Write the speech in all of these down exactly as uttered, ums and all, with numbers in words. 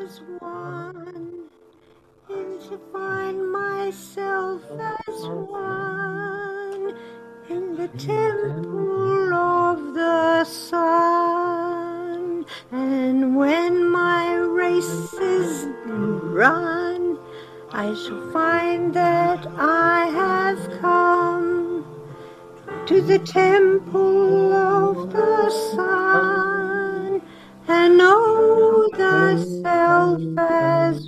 as one, and to find myself as one in the temple of the sun. And when my race is run, I shall find that I have come to the temple of the sun and know the self as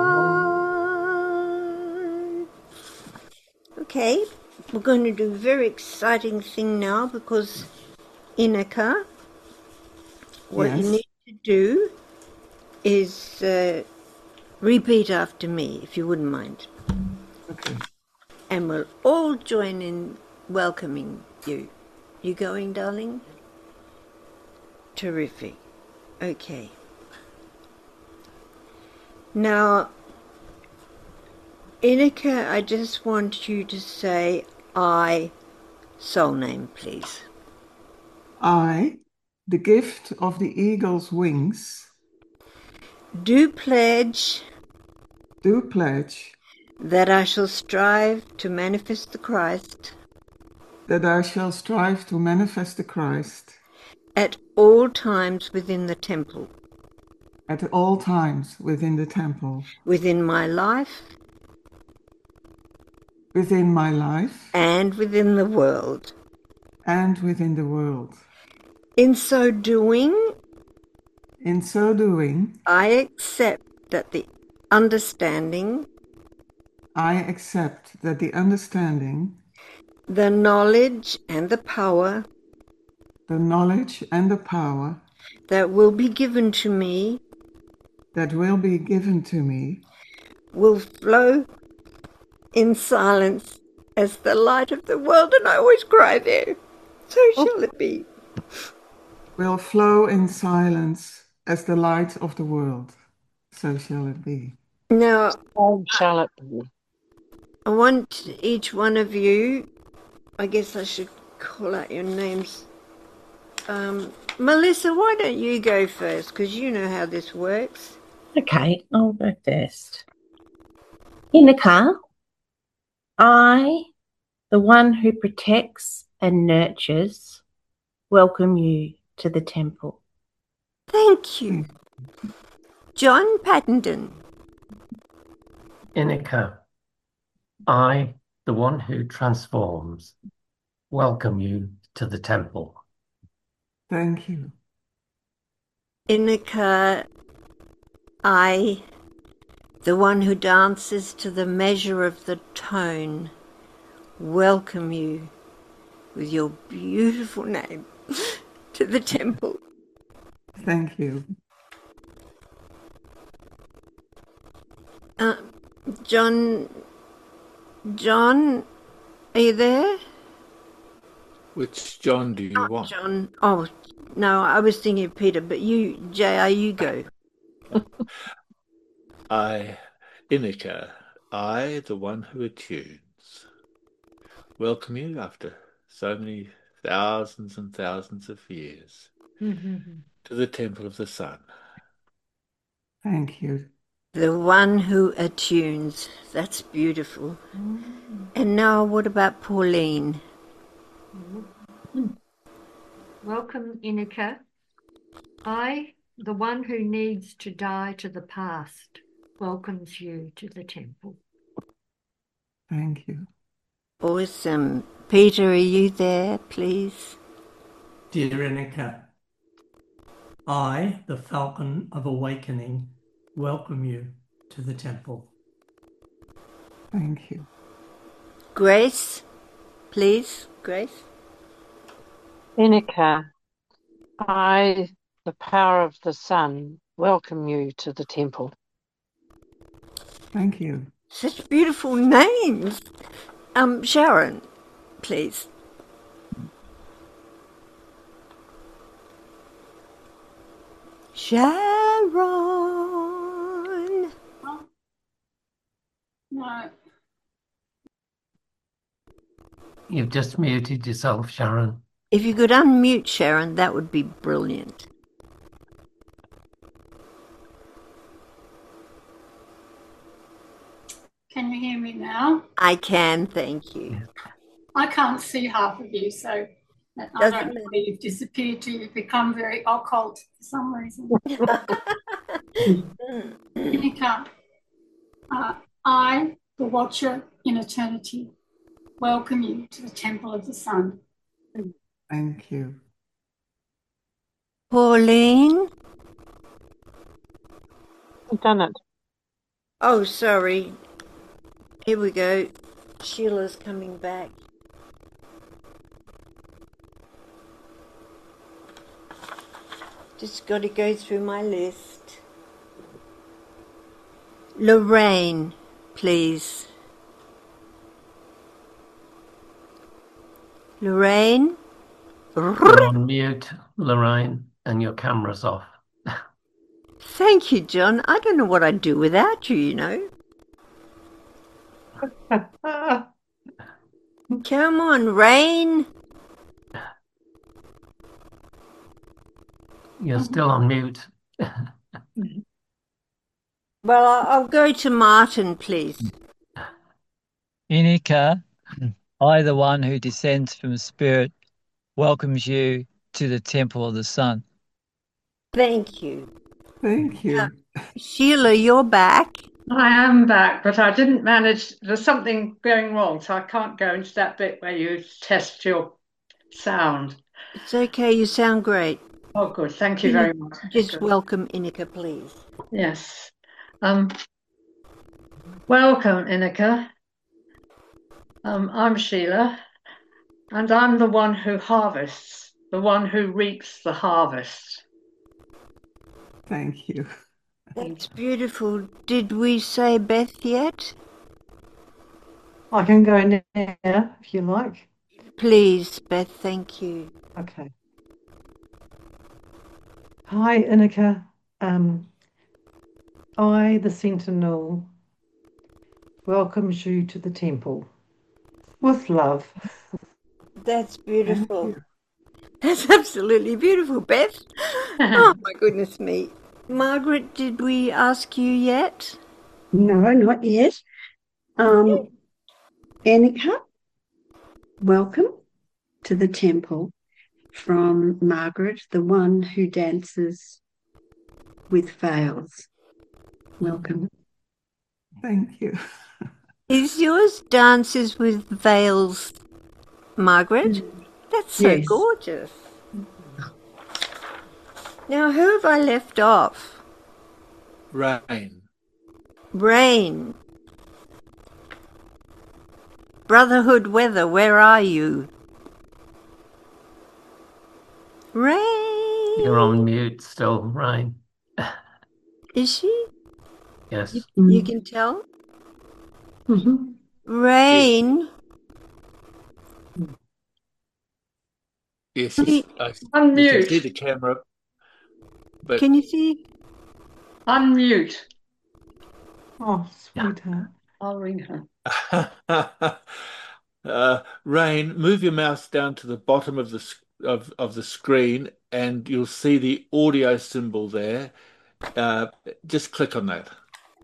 one. Okay, we're going to do a very exciting thing now, because Inika, what Yes. you need to do is uh, repeat after me, if you wouldn't mind. Okay. And we'll all join in welcoming you. You going, darling? Terrific. Okay. Now, Inika, I just want you to say I, soul name, please. I, the gift of the eagle's wings, Do pledge do pledge that I shall strive to manifest the Christ that I shall strive to manifest the Christ at all times within the temple, at all times within the temple, within my life within my life, and within the world. and within the world. In so doing, In so doing, I accept that the understanding, I accept that the understanding, the knowledge and the power the knowledge and the power that will be given to me that will be given to me will flow in silence as the light of the world. And I always cry there. So shall it be. will flow in silence as the light of the world. So shall it be. Now, So shall it be. I want each one of you, I guess I should call out your names. Um, Melissa, why don't you go first? Because you know how this works. Okay, I'll go first. Inika, I, the one who protects and nurtures, welcome you to the temple. Thank you. John Paddington. Inika, I, the one who transforms, welcome you to the temple. Thank you. Inika, I, the one who dances to the measure of the tone, welcome you with your beautiful name to the temple. Thank you. Uh, John, John, are you there? Which John do you Not want? John. Oh, no, I was thinking of Peter, but you, J R, you go. I, Inika, I, the one who attunes, welcome you after so many thousands and thousands of years to the temple of the sun. Thank you. The one who attunes. That's beautiful. And now what about Pauline? Welcome, Inika. I, the one who needs to die to the past, welcomes you to the temple. Thank you. Awesome. Peter, are you there, please? Dear Inika, I, the Falcon of Awakening, welcome you to the temple. Thank you. Grace, please, Grace. Inika, I, the power of the sun, welcome you to the temple. Thank you. Such beautiful names. Um, Sharon, please. Sharon. No. You've just muted yourself, Sharon. If you could unmute Sharon, that would be brilliant. Can you hear me now? I can, thank you. I can't see half of you, so I Doesn't don't know matter. where you've disappeared to. You've become very occult for some reason. Inika, uh, I, the Watcher in Eternity, welcome you to the Temple of the Sun. Thank you. Pauline? I've done it. Oh, sorry. Here we go. Sheila's coming back. Just got to go through my list. Lorraine, please. Lorraine? You're on mute, Lorraine, and your camera's off. Thank you, John. I don't know what I'd do without you, you know. Come on, Rain. You're still on mute. Well, I- I'll go to Martin, please. Inika, I, the one who descends from spirit, welcomes you to the Temple of the Sun. Thank you. Thank you. Sheila, you're back. I am back, but I didn't manage. There's something going wrong, so I can't go into that bit where you test your sound. It's okay, you sound great. Oh, good. Thank you Can you very much. Just Good. welcome Inika, please. Yes. Um, welcome, Inika. Um, I'm Sheila, and I'm the one who harvests, the one who reaps the harvest. Thank you. That's beautiful. Did we say Beth yet? I can go now if you like. Please, Beth, thank you. Okay. Hi, Inika. Um, I, the Sentinel, welcomes you to the temple with love. That's Thank beautiful. you. That's absolutely beautiful, Beth. Oh, my goodness me. Margaret, did we ask you yet? No, not yet. Um, Annika, welcome to the temple from Margaret, the one who dances with veils. Welcome. Thank you. Is yours Dances with Veils, Margaret? That's so Yes. gorgeous. Now, who have I left off? Rain. Rain. Brotherhood Weather, where are you? Rain. You're on mute still, Rain. Is she? Yes. You, Mm. you can tell? Mm-hmm. Rain. Yes, Can you, I, you can see the Unmute. camera, but can you see? Unmute. Oh, sweetheart. I'll ring her. uh, Rain, move your mouse down to the bottom of the s- of of the screen, and you'll see the audio symbol there. Uh, just click on that.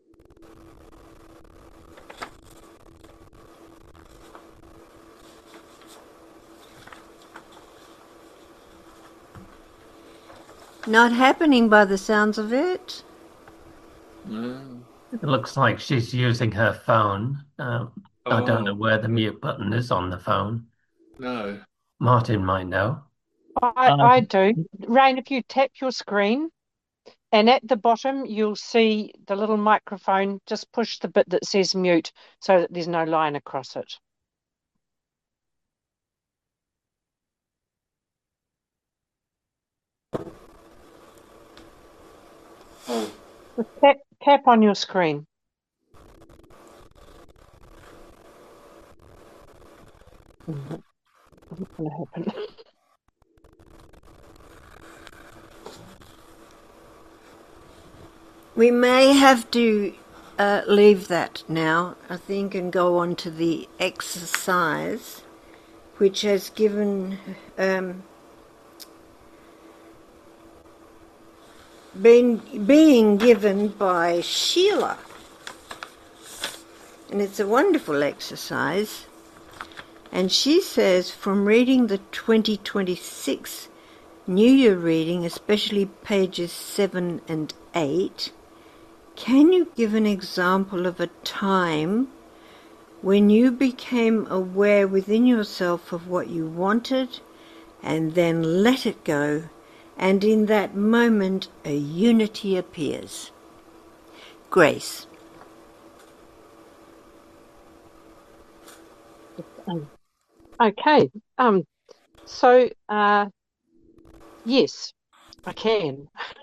Not happening by the sounds of it. Mm. It looks like she's using her phone. Um, I don't know Oh, where the mute button is on the phone. no. Martin might know. I, Um, I do. Rain, if you tap your screen and at the bottom you'll see the little microphone, just push the bit that says mute so that there's no line across it. Just tap, tap on your screen. Mhm. What's going to happen? We may have to uh, leave that now, I think, and go on to the exercise, which has given um, been being given by Sheila. and it's a wonderful exercise. And she says, from reading the twenty twenty-six New Year reading, especially pages seven and eight, can you give an example of a time when you became aware within yourself of what you wanted and then let it go, and in that moment a unity appears? Grace. Okay. Um. So, uh, yes, I can.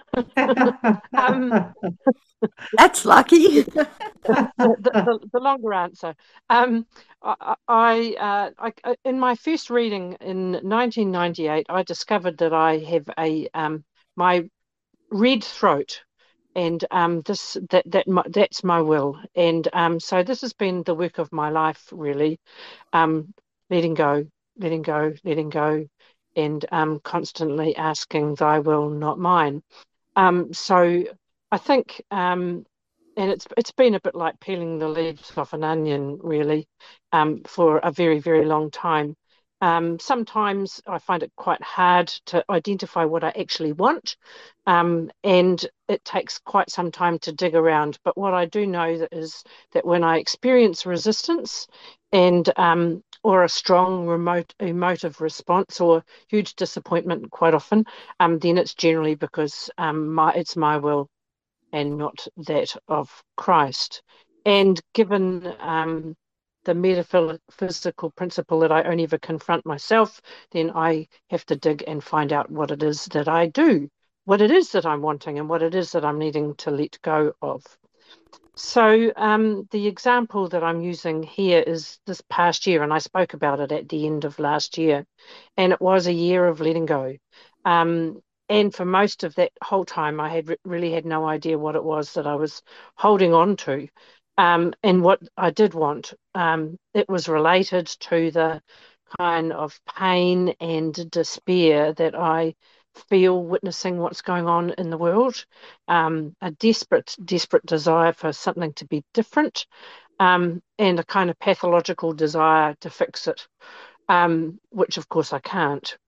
um, That's lucky. the, the, the longer answer. Um, I, I, uh, I, in my first reading in nineteen ninety-eight, I discovered that I have a um, my red throat, and um, this that that my, that's my will, and um, so this has been the work of my life, really, um, letting go, letting go, letting go, and um, constantly asking, "Thy will, not mine." Um, so I think. Um, and it's it's been a bit like peeling the leaves off an onion, really, um, for a very, very long time. Um, sometimes I find it quite hard to identify what I actually want, um, and it takes quite some time to dig around. But what I do know that is that when I experience resistance and um, or a strong remote emotive response or huge disappointment, quite often, um, then it's generally because um, my it's my will and not that of Christ. And given um, the metaphysical principle that I only ever confront myself, then I have to dig and find out what it is that I do, what it is that I'm wanting, and what it is that I'm needing to let go of. So um, the example that I'm using here is this past year, and I spoke about it at the end of last year, and it was a year of letting go. Um, and for most of that whole time, I had re- really had no idea what it was that I was holding on to. Um, and what I did want, um, it was related to the kind of pain and despair that I feel witnessing what's going on in the world, um, a desperate, desperate desire for something to be different, um, and a kind of pathological desire to fix it, um, which of course I can't.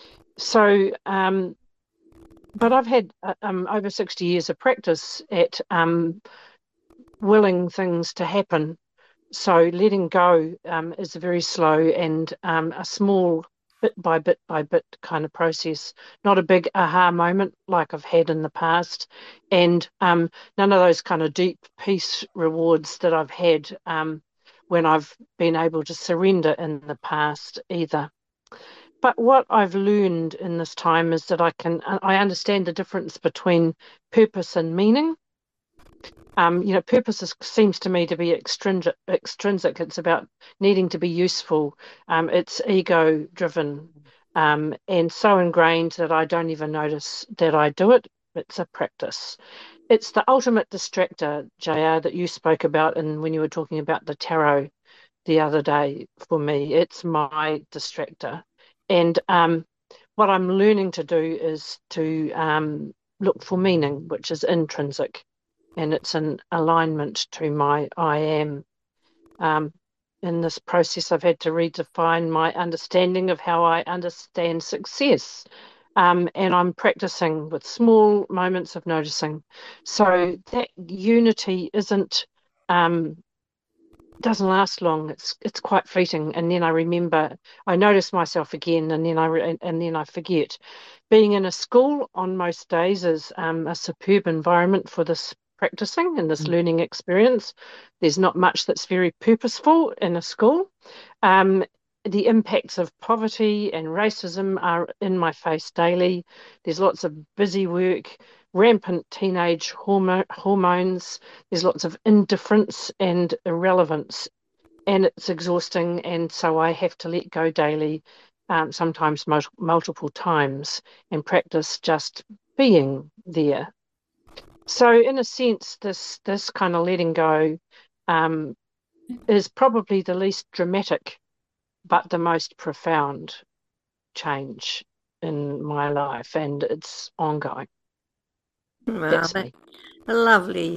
So, um, but I've had uh, um, over sixty years of practice at um, willing things to happen. So letting go um, is a very slow and um, a small bit by bit by bit kind of process, not a big aha moment like I've had in the past, and um, none of those kind of deep peace rewards that I've had um, when I've been able to surrender in the past either. But what I've learned in this time is that I can I understand the difference between purpose and meaning. Um, you know, purpose is, seems to me to be extrinsic. Extrinsic. It's about needing to be useful. Um, it's ego-driven, um, and so ingrained that I don't even notice that I do it. It's a practice. It's the ultimate distractor, J R, that you spoke about, and when you were talking about the tarot the other day. For me, it's my distractor, and um, what I'm learning to do is to um, look for meaning, which is intrinsic. And it's an alignment to my I am. Um, in this process, I've had to redefine my understanding of how I understand success. Um, and I'm practicing with small moments of noticing. So that unity isn't, um, doesn't last long. It's it's quite fleeting. And then I remember, I notice myself again, and then I re- and then I forget. Being in a school on most days is um, a superb environment for this practicing and this mm. learning experience. There's not much that's very purposeful in a school. Um, the impacts of poverty and racism are in my face daily. There's lots of busy work, rampant teenage hormo- hormones. There's lots of indifference and irrelevance, and it's exhausting. And so I have to let go daily, um, sometimes mul- multiple times, and practice just being there. So in a sense, this this kind of letting go um, is probably the least dramatic, but the most profound change in my life, and it's ongoing. Well, That's me. a lovely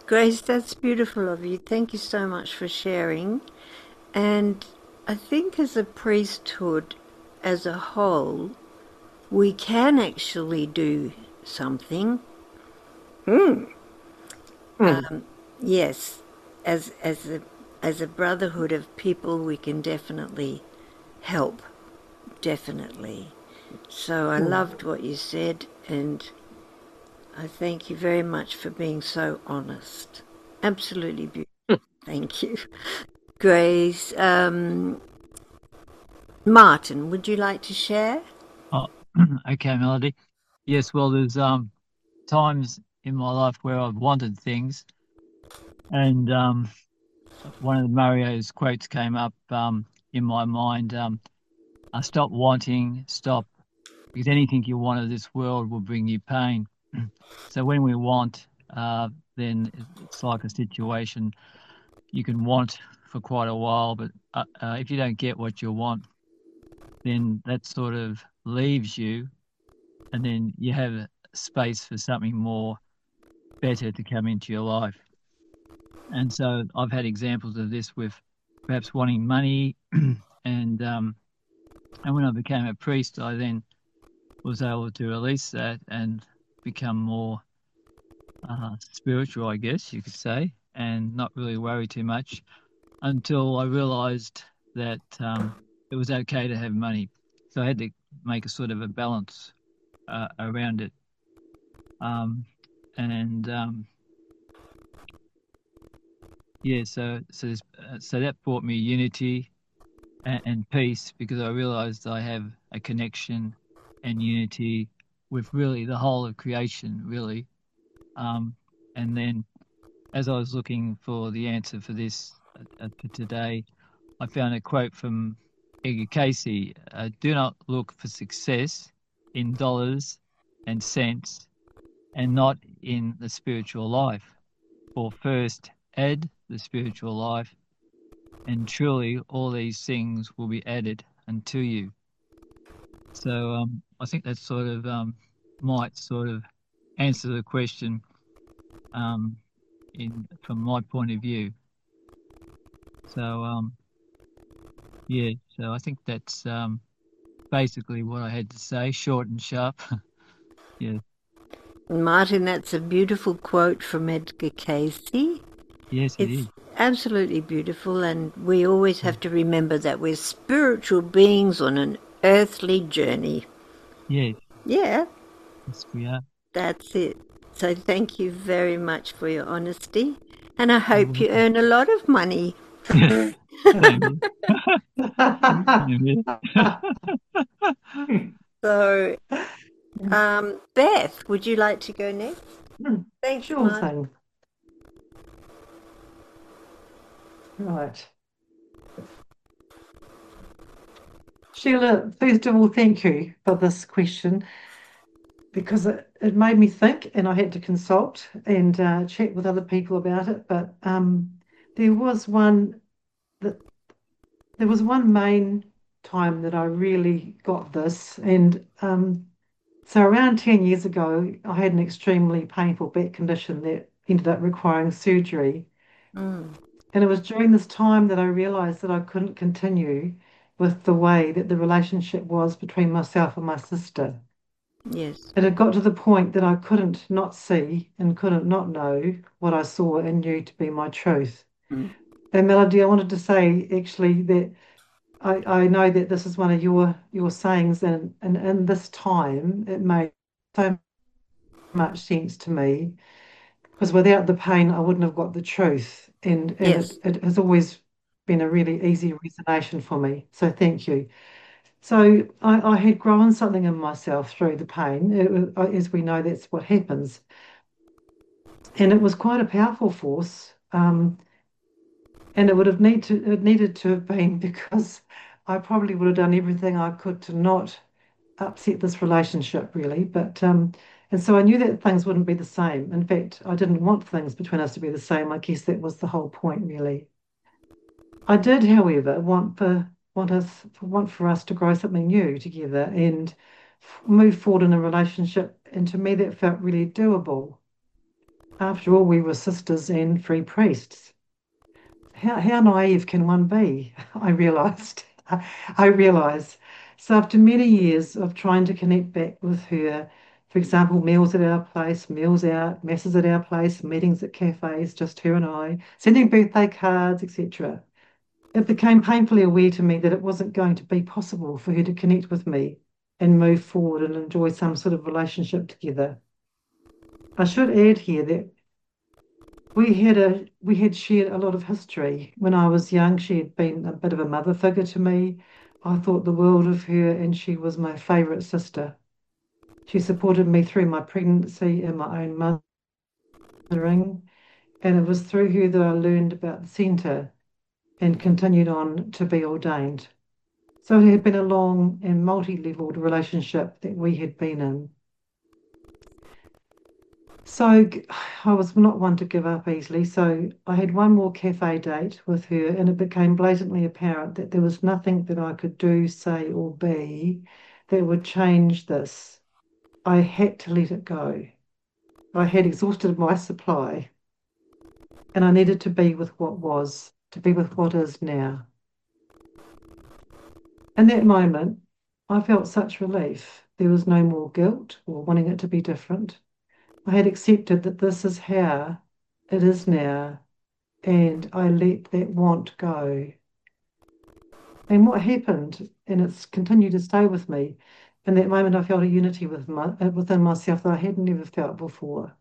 Grace, that's beautiful of you. Thank you so much for sharing. And I think as a priesthood as a whole, we can actually do something. Mm. Mm. Um, yes, as as a as a brotherhood of people, we can definitely help. Definitely. So I Mm. loved what you said, and I thank you very much for being so honest. Absolutely beautiful. Thank you. Grace, um, Martin, would you like to share? Oh, okay, Melody. Yes, well, there's um times in my life where I've wanted things, and um, one of Mario's quotes came up um in my mind. Um, I stop wanting, stop, because anything you want of this world will bring you pain. So when we want, uh, then it's like a situation you can want for quite a while, but uh, uh, if you don't get what you want, then that sort of leaves you, and then you have space for something more better to come into your life. And so I've had examples of this with perhaps wanting money, and um, and when I became a priest, I then was able to release that and become more uh, spiritual, I guess you could say, and not really worry too much until I realized that um, it was okay to have money. So I had to make a sort of a balance uh, around it. Um, and um, yeah, so so this, uh, so that brought me unity and, and peace, because I realized I have a connection and unity with really the whole of creation, really. Um, and then as I was looking for the answer for this uh, for today, I found a quote from Edgar Casey: uh, "Do not look for success in dollars and cents, and not in the spiritual life. For first add the spiritual life, and truly all these things will be added unto you." So um, I think that sort of um, might sort of answer the question um, in from my point of view. So um, yeah, so I think that's um, basically what I had to say, short and sharp. Yeah. Martin, that's a beautiful quote from Edgar Casey. Yes, it It's is. absolutely beautiful, and we always have to remember that we're spiritual beings on an earthly journey. Yes. Yeah, Yes, we are. that's it. So thank you very much for your honesty, and I hope you earn a lot of money. Same here. Same here. So, um, Beth, would you like to go next? Thanks, Sure Martin. thing. Right. Sheila, first of all, thank you for this question, because it, it made me think, and I had to consult and uh, chat with other people about it. But um, there was one that there was one main time that I really got this, and um, so around ten years ago, I had an extremely painful back condition that ended up requiring surgery. Mm, And it was during this time that I realized that I couldn't continue with the way that the relationship was between myself and my sister. yes. It had got to the point that I couldn't not see and couldn't not know what I saw and knew to be my truth. Mm. And Melody, I wanted to say actually that I, I know that this is one of your your sayings, and, and in this time it made so much sense to me, because without the pain I wouldn't have got the truth, and and Yes. it, it has always been a really easy resonation for me, so thank you. So I, I had grown something in myself through the pain. It was- uh, as we know, that's what happens, and it was quite a powerful force, um, and it would have need to it needed to have been because I probably would have done everything I could to not upset this relationship, really. But um, and so I knew that things wouldn't be the same. In fact, I didn't want things between us to be the same. I guess that was the whole point, really. I did, however, want for want us want for us to grow something new together and f- move forward in a relationship. And to me, that felt really doable. After all, we were sisters and free priests. How, how naive can one be? I realized. I realized. So after many years of trying to connect back with her, for example, meals at our place, meals out, masses at our place, meetings at cafes, just her and I, sending birthday cards, et cetera, it became painfully aware to me that it wasn't going to be possible for her to connect with me and move forward and enjoy some sort of relationship together. I should add here that we had a we had shared a lot of history. When I was young, she had been a bit of a mother figure to me. I thought the world of her, and she was my favourite sister. She supported me through my pregnancy and my own mothering, and it was through her that I learned about the centre and continued on to be ordained. So it had been a long and multi-leveled relationship that we had been in. So I was not one to give up easily. So I had one more cafe date with her, and it became blatantly apparent that there was nothing that I could do, say, or be that would change this. I had to let it go. I had exhausted my supply, and I needed to be with what was, to be with what is now. In that moment, I felt such relief. There was no more guilt or wanting it to be different. I had accepted that this is how it is now, and I let that want go. And what happened, and it's continued to stay with me, in that moment I felt a unity with my, within myself that I had never felt before.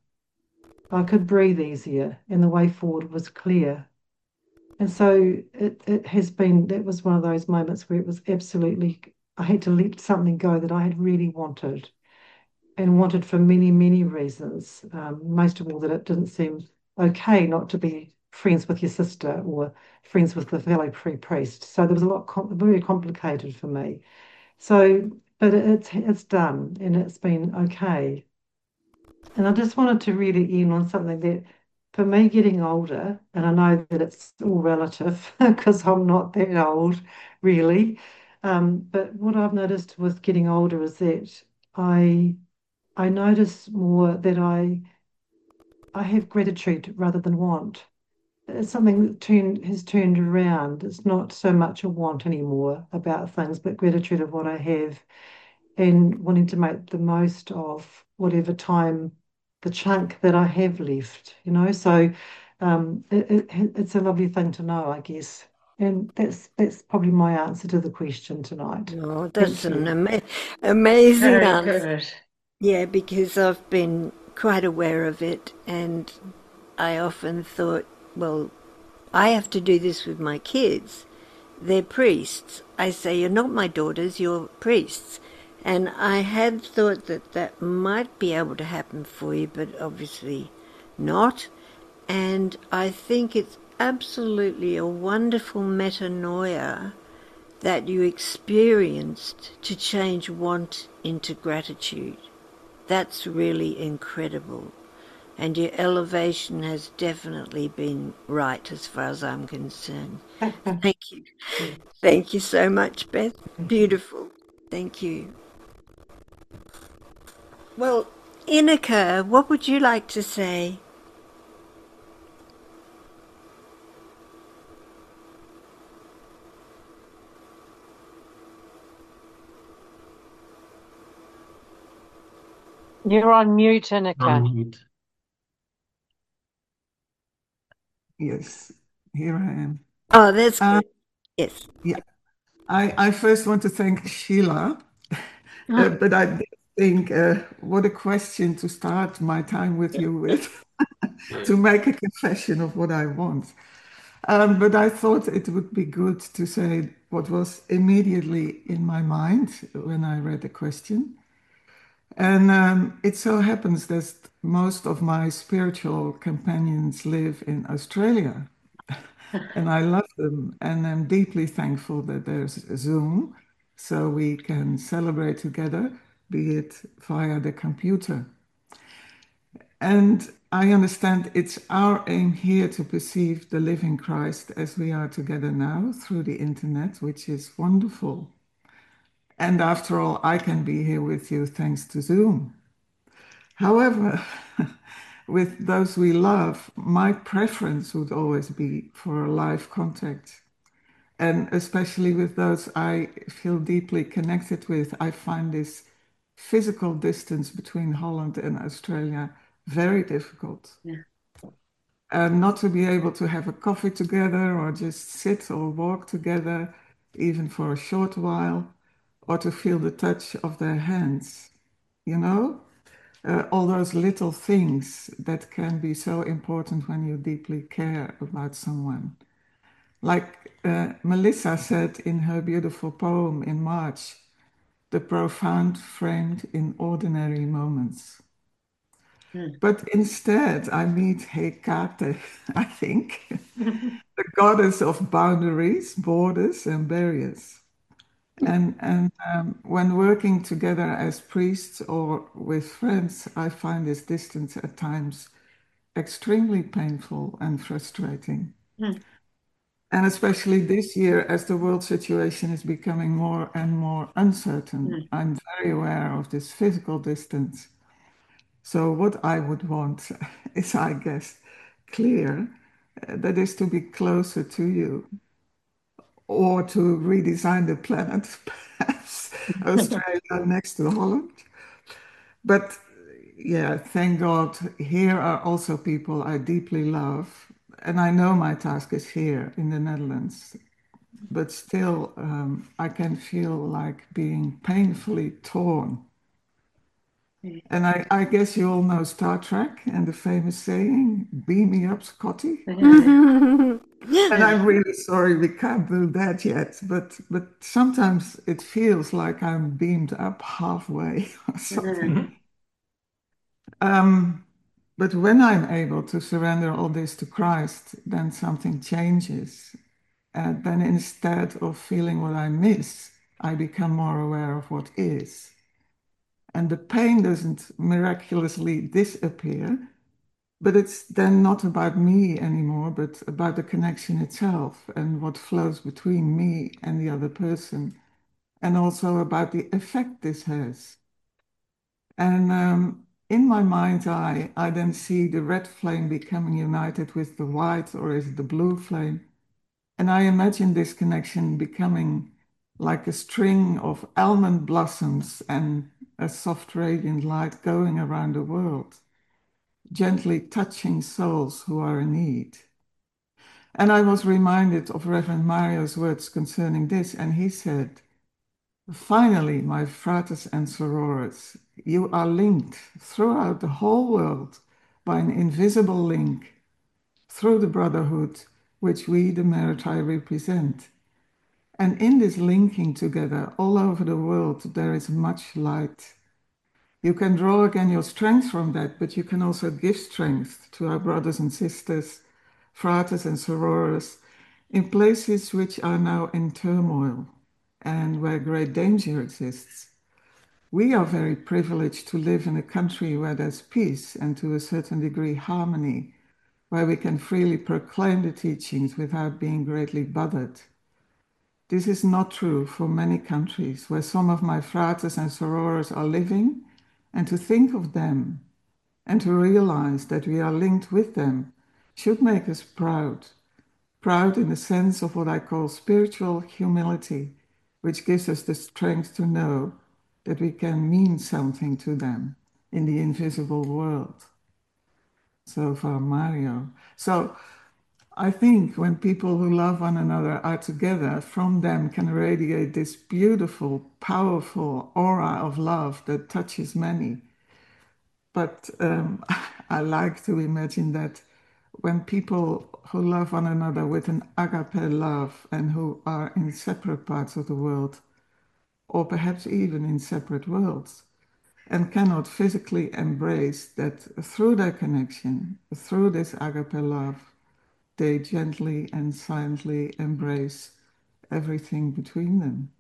I could breathe easier, and the way forward was clear. And so it, it has been, that was one of those moments where it was absolutely, I had to let something go that I had really wanted. And wanted for many, many reasons. Um, most of all, that it didn't seem okay not to be friends with your sister or friends with the fellow free priest. So there was a lot com very complicated for me. So, but it, it's it's done, and it's been okay. And I just wanted to really end on something that, for me, getting older, and I know that it's all relative because I'm not that old, really. Um, but what I've noticed with getting older is that I I notice more that I I have gratitude rather than want. It's something that turned, has turned around. It's not so much a want anymore about things, but gratitude of what I have and wanting to make the most of whatever time, the chunk that I have left, you know. So um, it, it, it's a lovely thing to know, I guess. And that's that's probably my answer to the question tonight. Oh, that's Thank an you. ama amazing Very answer. good. Yeah, because I've been quite aware of it, and I often thought, well, I have to do this with my kids. They're priests. I say, you're not my daughters, you're priests. And I had thought that that might be able to happen for you, but obviously not. And I think it's absolutely a wonderful metanoia that you experienced to change want into gratitude. That's really incredible. And your elevation has definitely been right as far as I'm concerned. Thank you. Thank you so much, Beth. Beautiful. Thank you. Well, Inika, what would you like to say? You're on mute, Inika. On mute. Yes, here I am. Oh, that's Uh, good. Yes. yeah, I, I first want to thank Sheila, uh, but I did think uh, what a question to start my time with you with, to make a confession of what I want. Um, but I thought it would be good to say what was immediately in my mind when I read the question. And um, it so happens that most of my spiritual companions live in Australia. And I love them, and I'm deeply thankful that there's Zoom so we can celebrate together, be it via the computer. And I understand it's our aim here to perceive the living Christ as we are together now through the internet, which is wonderful. And after all, I can be here with you thanks to Zoom. However, with those we love, my preference would always be for a live contact. And especially with those I feel deeply connected with, I find this physical distance between Holland and Australia very difficult. Yeah. And not to be able to have a coffee together or just sit or walk together, even for a short while, or to feel the touch of their hands, you know? Uh, all those little things that can be so important when you deeply care about someone. Like uh, Melissa said in her beautiful poem in March, the profound framed in ordinary moments. Mm. But instead, I meet Hecate, I think, the goddess of boundaries, borders, and barriers. And, and um, when working together as priests or with friends, I find this distance at times extremely painful and frustrating. Mm. And especially this year, as the world situation is becoming more and more uncertain, Mm. I'm very aware of this physical distance. So what I would want is, I guess, clear, uh, that is to be closer to you, or to redesign the planet, perhaps Australia next to Holland. But yeah, thank God, here are also people I deeply love. And I know my task is here in the Netherlands. But still, um, I can feel like being painfully torn. And I, I guess you all know Star Trek and the famous saying, beam me up, Scotty. And I'm really sorry we can't do that yet, but but sometimes it feels like I'm beamed up halfway or something. um, but when I'm able to surrender all this to Christ, then something changes. And then instead of feeling what I miss, I become more aware of what is. And the pain doesn't miraculously disappear, but it's then not about me anymore, but about the connection itself and what flows between me and the other person, and also about the effect this has. And um, in my mind's eye, I then see the red flame becoming united with the white, or is it the blue flame? And I imagine this connection becoming like a string of almond blossoms and a soft radiant light going around the world, gently touching souls who are in need. And I was reminded of Reverend Mario's words concerning this, and he said, finally, my fratres and sorores, you are linked throughout the whole world by an invisible link through the brotherhood which we, the Maritai, represent. And in this linking together all over the world, there is much light. You can draw again your strength from that, but you can also give strength to our brothers and sisters, fratres and sorores, in places which are now in turmoil and where great danger exists. We are very privileged to live in a country where there's peace and to a certain degree harmony, where we can freely proclaim the teachings without being greatly bothered. This is not true for many countries where some of my fratres and sorores are living, and to think of them and to realize that we are linked with them should make us proud. Proud in the sense of what I call spiritual humility, which gives us the strength to know that we can mean something to them in the invisible world. So far, Mario. So I think when people who love one another are together, from them can radiate this beautiful, powerful aura of love that touches many. But um, I like to imagine that when people who love one another with an agape love and who are in separate parts of the world, or perhaps even in separate worlds, and cannot physically embrace, that through their connection, through this agape love, they gently and silently embrace everything between them.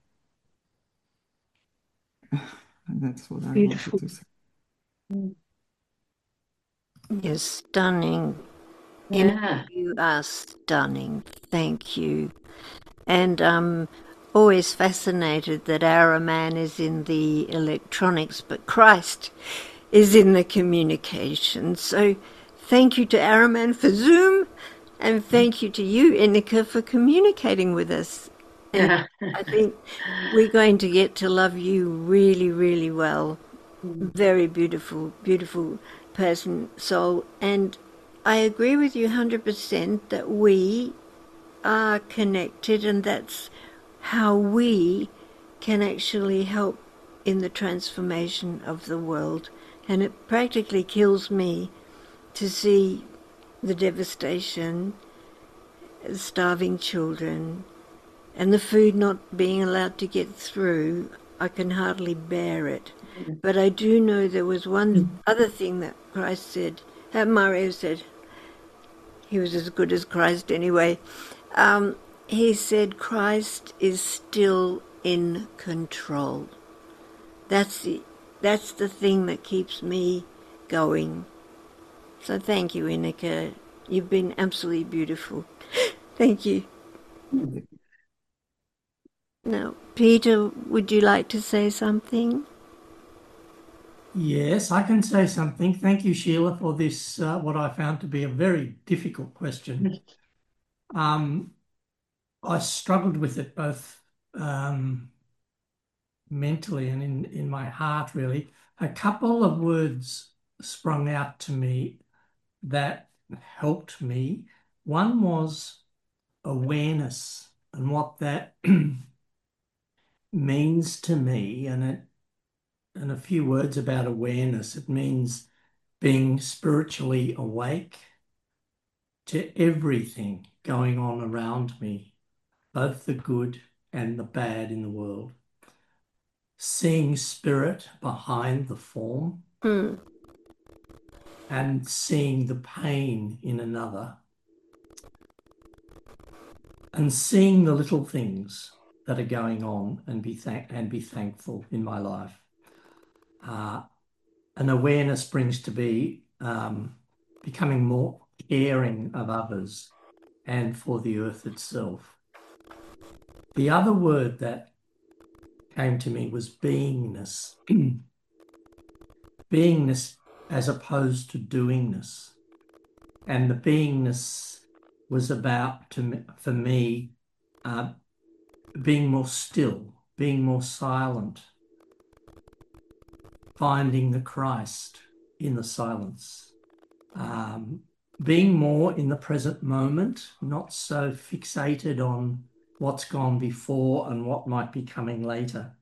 And that's what I Beautiful. wanted to say. Mm. You're stunning. Yeah. You are stunning. Thank you. And I'm always fascinated that our man is in the electronics, but Christ is in the communication. So thank you to Araman for Zoom, and thank you to you, Inika, for communicating with us. And I think we're going to get to love you really, really well. Very beautiful, beautiful person, soul. And I agree with you one hundred percent that we are connected, and that's how we can actually help in the transformation of the world. And it practically kills me to see the devastation, starving children, and the food not being allowed to get through. I can hardly bear it. But I do know there was one other thing that Christ said, that Mario said. He was as good as Christ anyway. Um, he said Christ is still in control. That's the, that's the thing that keeps me going. So thank you, Inika. You've been absolutely beautiful. Thank you. Now, Peter, would you like to say something? Yes, I can say something. Thank you, Sheila, for this, uh, what I found to be a very difficult question. Um, I struggled with it both um, mentally and in, in my heart, really. A couple of words sprung out to me that helped me. One was awareness, and what that means to me, and it and a few words about awareness. It means being spiritually awake to everything going on around me, both the good and the bad in the world. Seeing spirit behind the form, Mm. and seeing the pain in another, and seeing the little things that are going on and be thank and be thankful in my life. Uh, an awareness brings to be um, becoming more caring of others and for the earth itself. The other word that came to me was beingness. Beingness as opposed to doingness. And the beingness was about, to me, for me, uh, being more still, being more silent, finding the Christ in the silence, um, being more in the present moment, not so fixated on what's gone before and what might be coming later.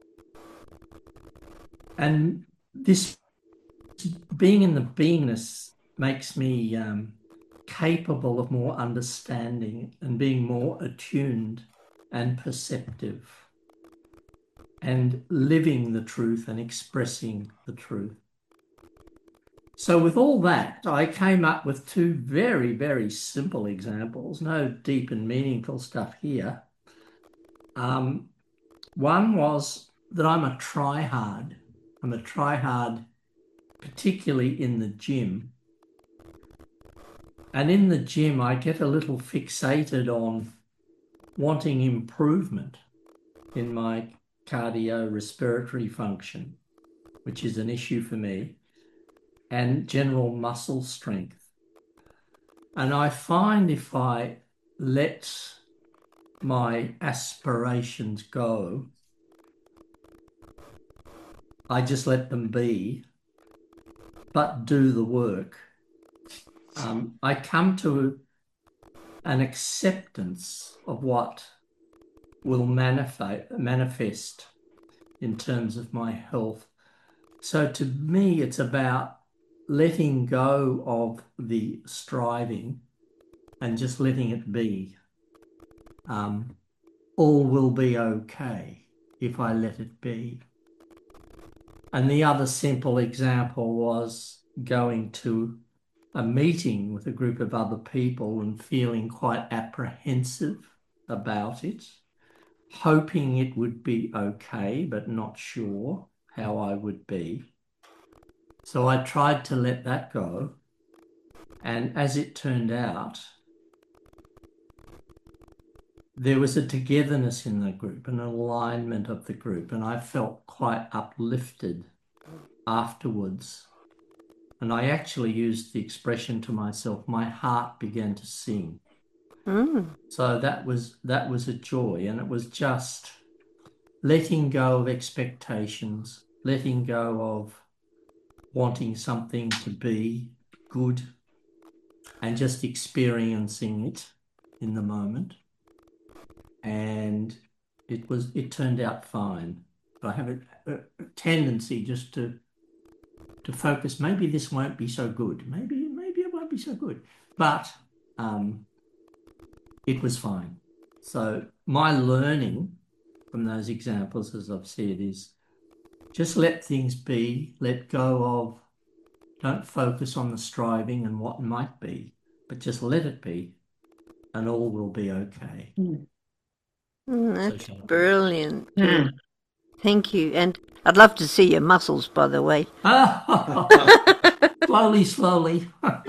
And this being in the beingness makes me um, capable of more understanding and being more attuned and perceptive, and living the truth and expressing the truth. So with all that, I came up with two very, very simple examples, no deep and meaningful stuff here. Um, one was that I'm a try-hard. I'm a try-hard, particularly in the gym. And in the gym, I get a little fixated on wanting improvement in my cardiorespiratory function, which is an issue for me, and general muscle strength. And I find if I let my aspirations go, I just let them be, but do the work. Um, I come to an acceptance of what will manifest, manifest in terms of my health. So to me, it's about letting go of the striving and just letting it be. Um, all will be okay if I let it be. And the other simple example was going to a meeting with a group of other people and feeling quite apprehensive about it, hoping it would be okay, but not sure how I would be. So I tried to let that go. And as it turned out, there was a togetherness in the group, an alignment of the group, and I felt quite uplifted afterwards, and I actually used the expression to myself, my heart began to sing. Mm. So that was that was a joy, and it was just letting go of expectations, letting go of wanting something to be good, and just experiencing it in the moment. And it was it turned out fine. But I have a, a, a tendency just to to focus, maybe this won't be so good. Maybe maybe it won't be so good. But um, it was fine. So my learning from those examples, as I've said, is just let things be, let go of, don't focus on the striving and what might be, but just let it be, and all will be okay. Mm. Mm, that's So- brilliant. Mm. Thank you. And I'd love to see your muscles, by the way. slowly, slowly.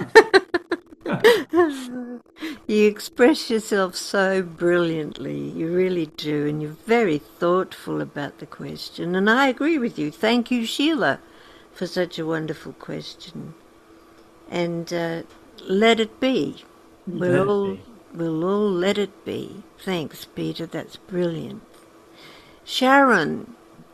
You express yourself so brilliantly. You really do. And you're very thoughtful about the question. And I agree with you. Thank you, Sheila, for such a wonderful question. And uh, let it be. We're Let it all, be. We'll all let it be. Thanks, Peter. That's brilliant. Sharon.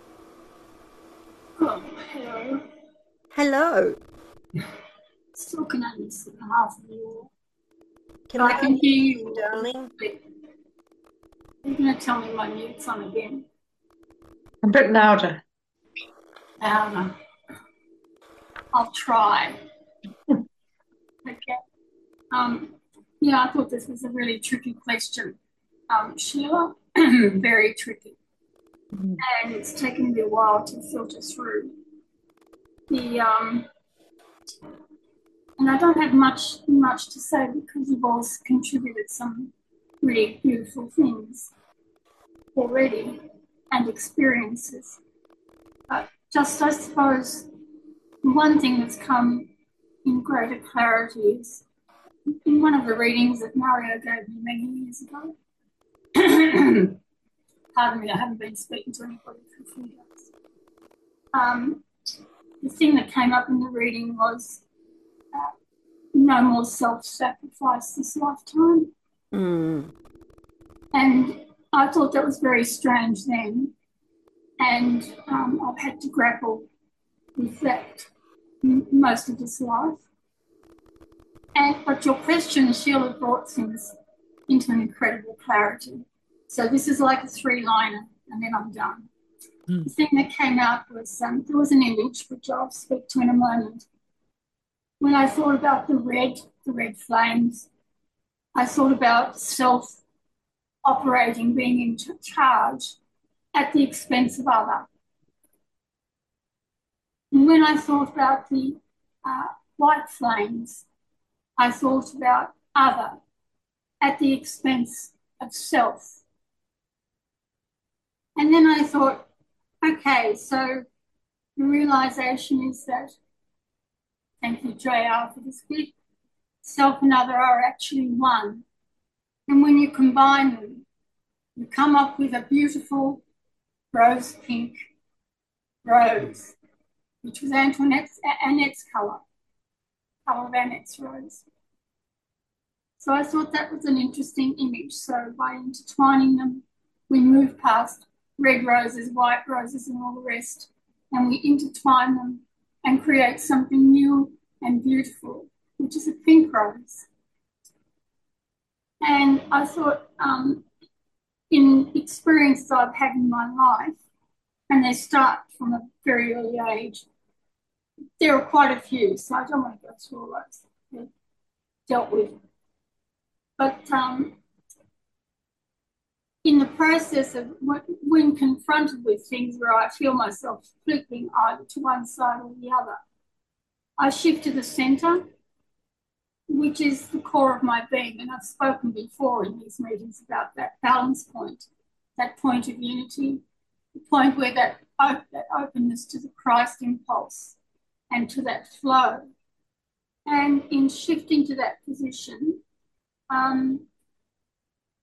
Oh, hello. Hello. Still can understand half of you. Can I can hear you, darling? You're going to tell me my mute's on again. A bit louder. Louder. I'll try. Okay. Um, yeah, I thought this was a really tricky question, um, Sheila. Very tricky. Mm. And it's taken me a while to filter through. The um, and I don't have much much to say because you've all contributed some really beautiful things already and experiences. But just I suppose one thing that's come in greater clarity is in one of the readings that Mario gave me many years ago. Pardon me, I haven't been speaking to anybody for a few days. Um, the thing that came up in the reading was uh, no more self-sacrifice this lifetime. Mm. And I thought that was very strange then. And um, I've had to grapple with that m- most of this life. And but your question, Sheila, brought things into an incredible clarity. So this is like a three-liner, and then I'm done. Mm. The thing that came out was um, there was an image, which I'll speak to in a moment. When I thought about the red, the red flames, I thought about self-operating, being in ch- charge at the expense of other. And when I thought about the uh, white flames, I thought about other at the expense of self. And then I thought, okay, so the realization is that, thank you, J R, for this bit, self and other are actually one. And when you combine them, you come up with a beautiful rose pink rose, which was Antoinette's, Annette's colour, colour of Annette's rose. So I thought that was an interesting image. So by intertwining them, we move past red roses, white roses, and all the rest, and we intertwine them and create something new and beautiful, which is a pink rose. And I thought, um, in experiences I've had in my life, and they start from a very early age, there are quite a few, so I don't want to go through all those they're dealt with. But um, in the process of when confronted with things where I feel myself flipping either to one side or the other, I shift to the centre, which is the core of my being. And I've spoken before in these meetings about that balance point, that point of unity, the point where that, that openness to the Christ impulse and to that flow. And in shifting to that position, um,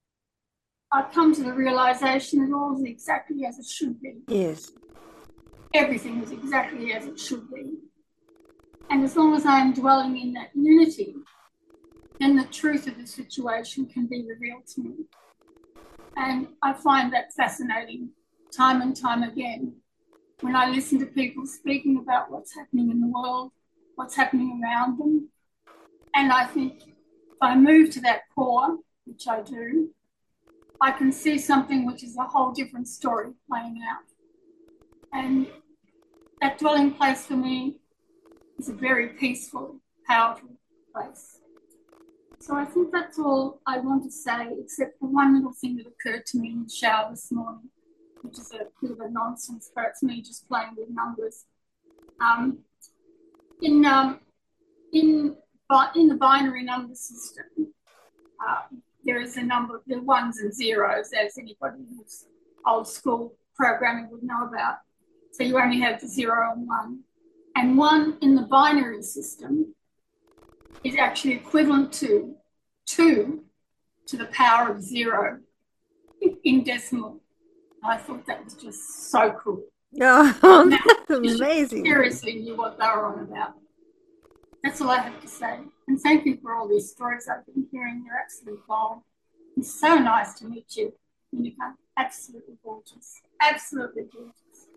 I come to the realization that all is exactly as it should be. Yes. everything is exactly as it should be. And as long as I am dwelling in that unity, then the truth of the situation can be revealed to me. And I find that fascinating time and time again when I listen to people speaking about what's happening in the world, what's happening around them. And I think if I move to that core, which I do, I can see something which is a whole different story playing out. And that dwelling place for me is a very peaceful, powerful place. So I think that's all I want to say, except for one little thing that occurred to me in the shower this morning, which is a bit of a nonsense, but it's me just playing with numbers. Um, in, um, in, in the binary number system, uh, there is a number, the ones and zeros, as anybody who's old school programming would know about. So you only have the zero and one. And one in the binary system is actually equivalent to two to the power of zero in decimal. I thought that was just so cool. Oh, Now, that's you amazing. seriously knew what they were on about. That's all I have to say. And thank you for all these stories I've been hearing. They're absolutely gold. It's so nice to meet you, Monica. Absolutely gorgeous. Absolutely gorgeous.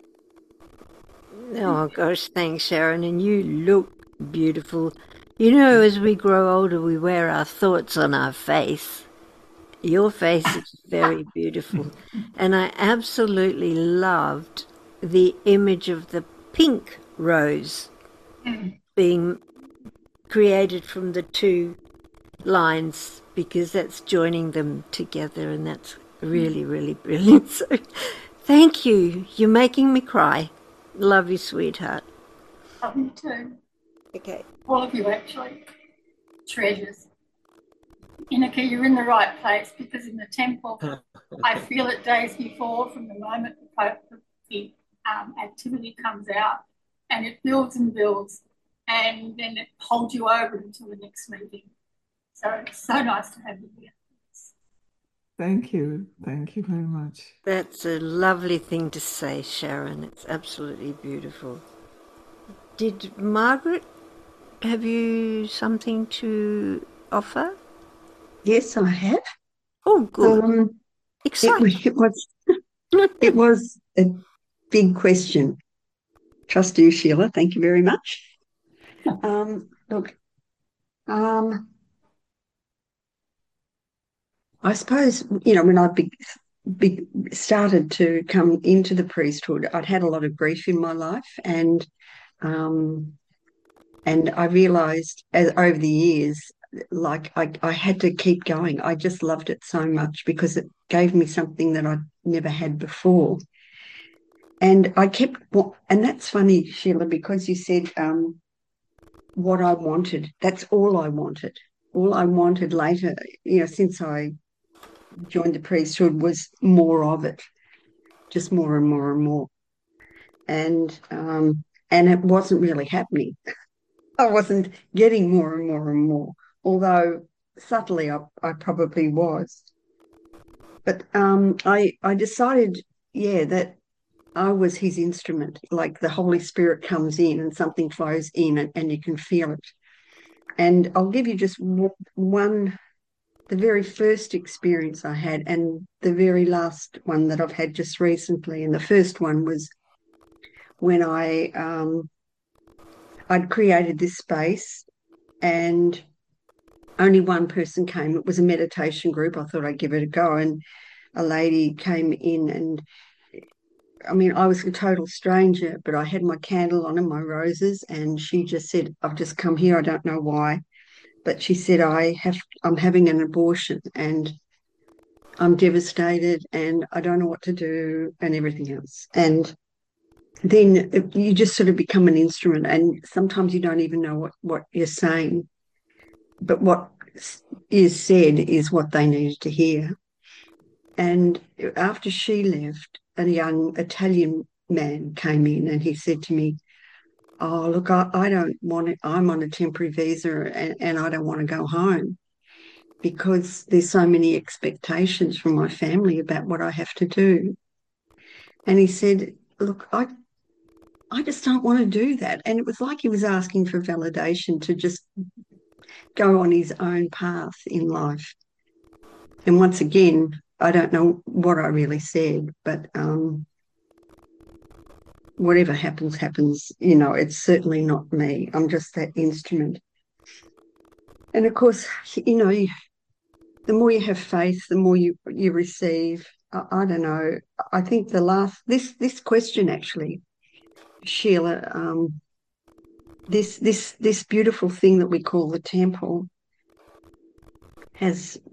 Oh gosh, thanks, Sharon. And you look beautiful. You know, as we grow older, we wear our thoughts on our face. Your face is very beautiful. And I absolutely loved the image of the pink rose Mm. being created from the two lines, because that's joining them together, and that's really, really brilliant. So thank you. You're making me cry. Love you, sweetheart. Love you too. Okay. All of you, actually. Treasures. Inika, you're in the right place, because in the temple, I feel it days before, from the moment the, the um, activity comes out, and it builds and builds, and then it holds you over until the next meeting. So it's so nice to have you here. Thank you. Thank you very much. That's a lovely thing to say, Sharon. It's absolutely beautiful. Did Margaret, have you something to offer? Yes, I have. Oh, good. Um, it, Exciting. it was it was a big question. Trust you, Sheila. Thank you very much. Um, look, um, I suppose, you know, when I be, be, started to come into the priesthood, I'd had a lot of grief in my life, and um, and I realised as, over the years, like I, I had to keep going. I just loved it so much because it gave me something that I'd never had before. And I kept, and that's funny, Sheila, because you said um, what I wanted. That's all I wanted. All I wanted later, you know, since I joined the priesthood, was more of it, just more and more and more. And um, and it wasn't really happening. I wasn't getting more and more and more, although subtly I, I probably was. But um, I I decided, yeah, that I was his instrument. Like the Holy Spirit comes in and something flows in, and, and you can feel it. And I'll give you just one, the very first experience I had, and the very last one that I've had just recently. And the first one was when I um, I'd created this space, and only one person came. It was a meditation group. I thought I'd give it a go, and a lady came in, and I mean, I was a total stranger, but I had my candle on and my roses, and she just said, "I've just come here. I don't know why." But she said, I have, I'm having an abortion and I'm devastated and I don't know what to do and everything else. And then you just sort of become an instrument, and sometimes you don't even know what, what you're saying. But what is said is what they needed to hear. And after she left, a young Italian man came in and he said to me, "Oh, look, I, I don't want it. I'm on a temporary visa and, and I don't want to go home because there's so many expectations from my family about what I have to do." And he said, "Look, I I just don't want to do that. And it was like he was asking for validation to just go on his own path in life. And once again, I don't know what I really said, but um, whatever happens, happens. You know, it's certainly not me. I'm just that instrument. And of course, you know, you, the more you have faith, the more you you receive. I, I don't know. I think the last this this question actually, Sheila, um, this this this beautiful thing that we call the temple has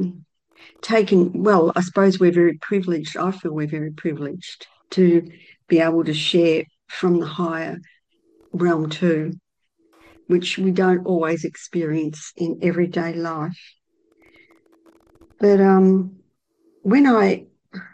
taken. Well, I suppose we're very privileged. I feel we're very privileged to be able to share from the higher realm too, which we don't always experience in everyday life. But um, when I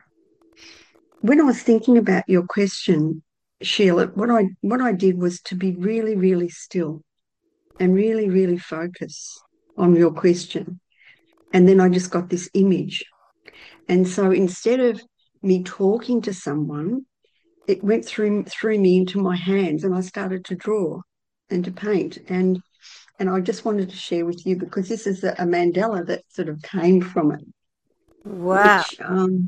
when I was thinking about your question, Sheila, what I what I did was to be really, really still and really, really focus on your question. And then I just got this image. And so instead of me talking to someone, it went through through me into my hands, and I started to draw and to paint. And and I just wanted to share with you, because this is a, a mandala that sort of came from it. Wow. Which, um,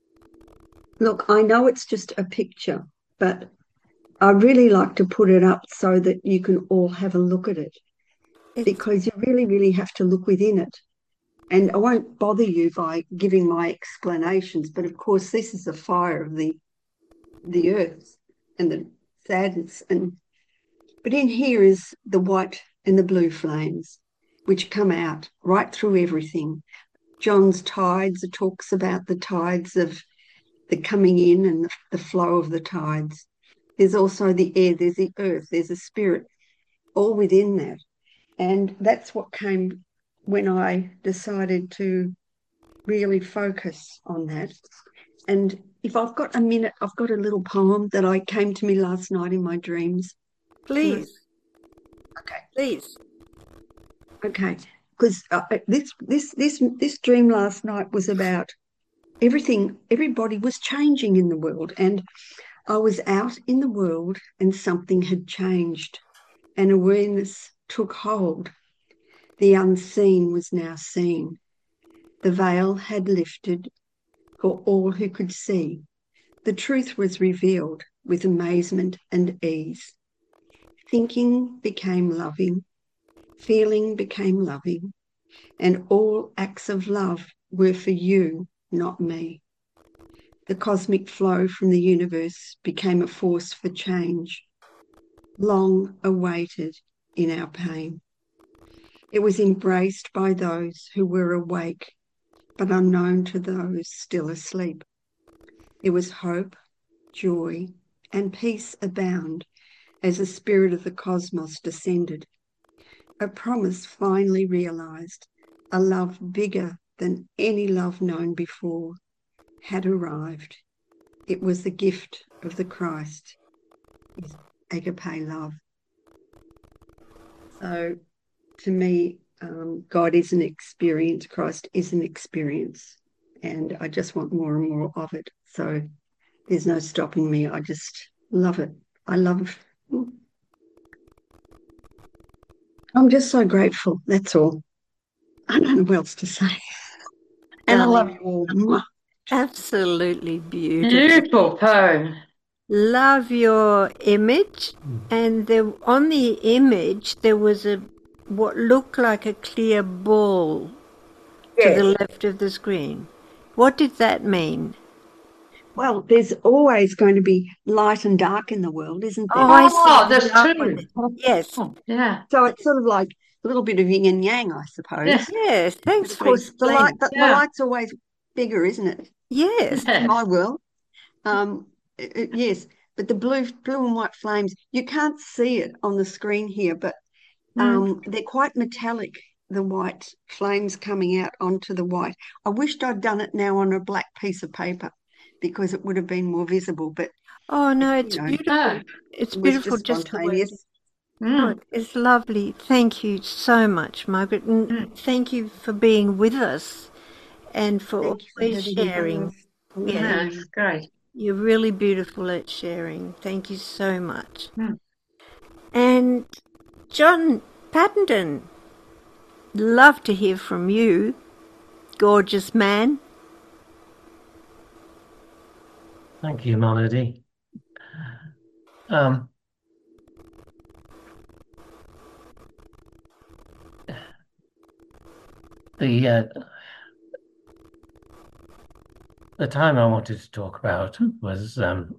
look, I know it's just a picture, but I really like to put it up so that you can all have a look at it, It's, because you really, really have to look within it. And I won't bother you by giving my explanations, but of course this is the fire of the the earth and the sadness. And but in here is the white and the blue flames, which come out right through everything. John's tides, it talks about the tides of the coming in and the, the flow of the tides. There's also the air, there's the earth, there's a spirit, all within that. And that's what came when I decided to really focus on that. And if I've got a minute, I've got a little poem that I came to me last night in my dreams. please, Okay. please. Okay. Because uh, this this this this dream last night was about everything. Everybody was changing in the world, and I was out in the world, and something had changed, and awareness took hold. The unseen was now seen. The veil had lifted for all who could see. The truth was revealed with amazement and ease. Thinking became loving, feeling became loving, and all acts of love were for you, not me. The cosmic flow from the universe became a force for change, long awaited in our pain. It was embraced by those who were awake, but unknown to those still asleep. It was hope, joy, and peace abound as the spirit of the cosmos descended. A promise finally realized, a love bigger than any love known before, had arrived. It was the gift of the Christ, his agape love. So to me, um, God is an experience, Christ is an experience, and I just want more and more of it. So there's no stopping me. I just love it. I love I'm just so grateful. That's all. I don't know what else to say. And I love you all. Mwah. Absolutely beautiful. Beautiful poem. Love your image, and there on the image there was a what looked like a clear ball to the Yes. left of the screen. What did that mean? Well, there's always going to be light and dark in the world, isn't there? Oh, I see. Oh, there's Dark one. two. Yes, Oh, yeah. So it's sort of like a little bit of yin and yang, I suppose. Yeah. yes. But Thanks of for course, the light, explaining. the, the Yeah. light's always bigger, isn't it? Yes. In my world. Um, it- it- yes, but the blue, blue and white flames, you can't see it on the screen here, but Mm. um, they're quite metallic, the white flames coming out onto the white. I wished I'd done it now on a black piece of paper, because it would have been more visible, but Oh no, you it's know, beautiful. Oh. It's it was beautiful just just the way. spontaneous. Oh, Mm. it's lovely. Thank you so much, Margaret, and Mm. thank you for being with us and for Thank you for always having me sharing. both. Yeah. Yeah, it's great. You're really beautiful at sharing. Thank you so much. Mm. And John Pattenden, love to hear from you, gorgeous man. Thank you, Melody. Um, the uh, the time I wanted to talk about was um,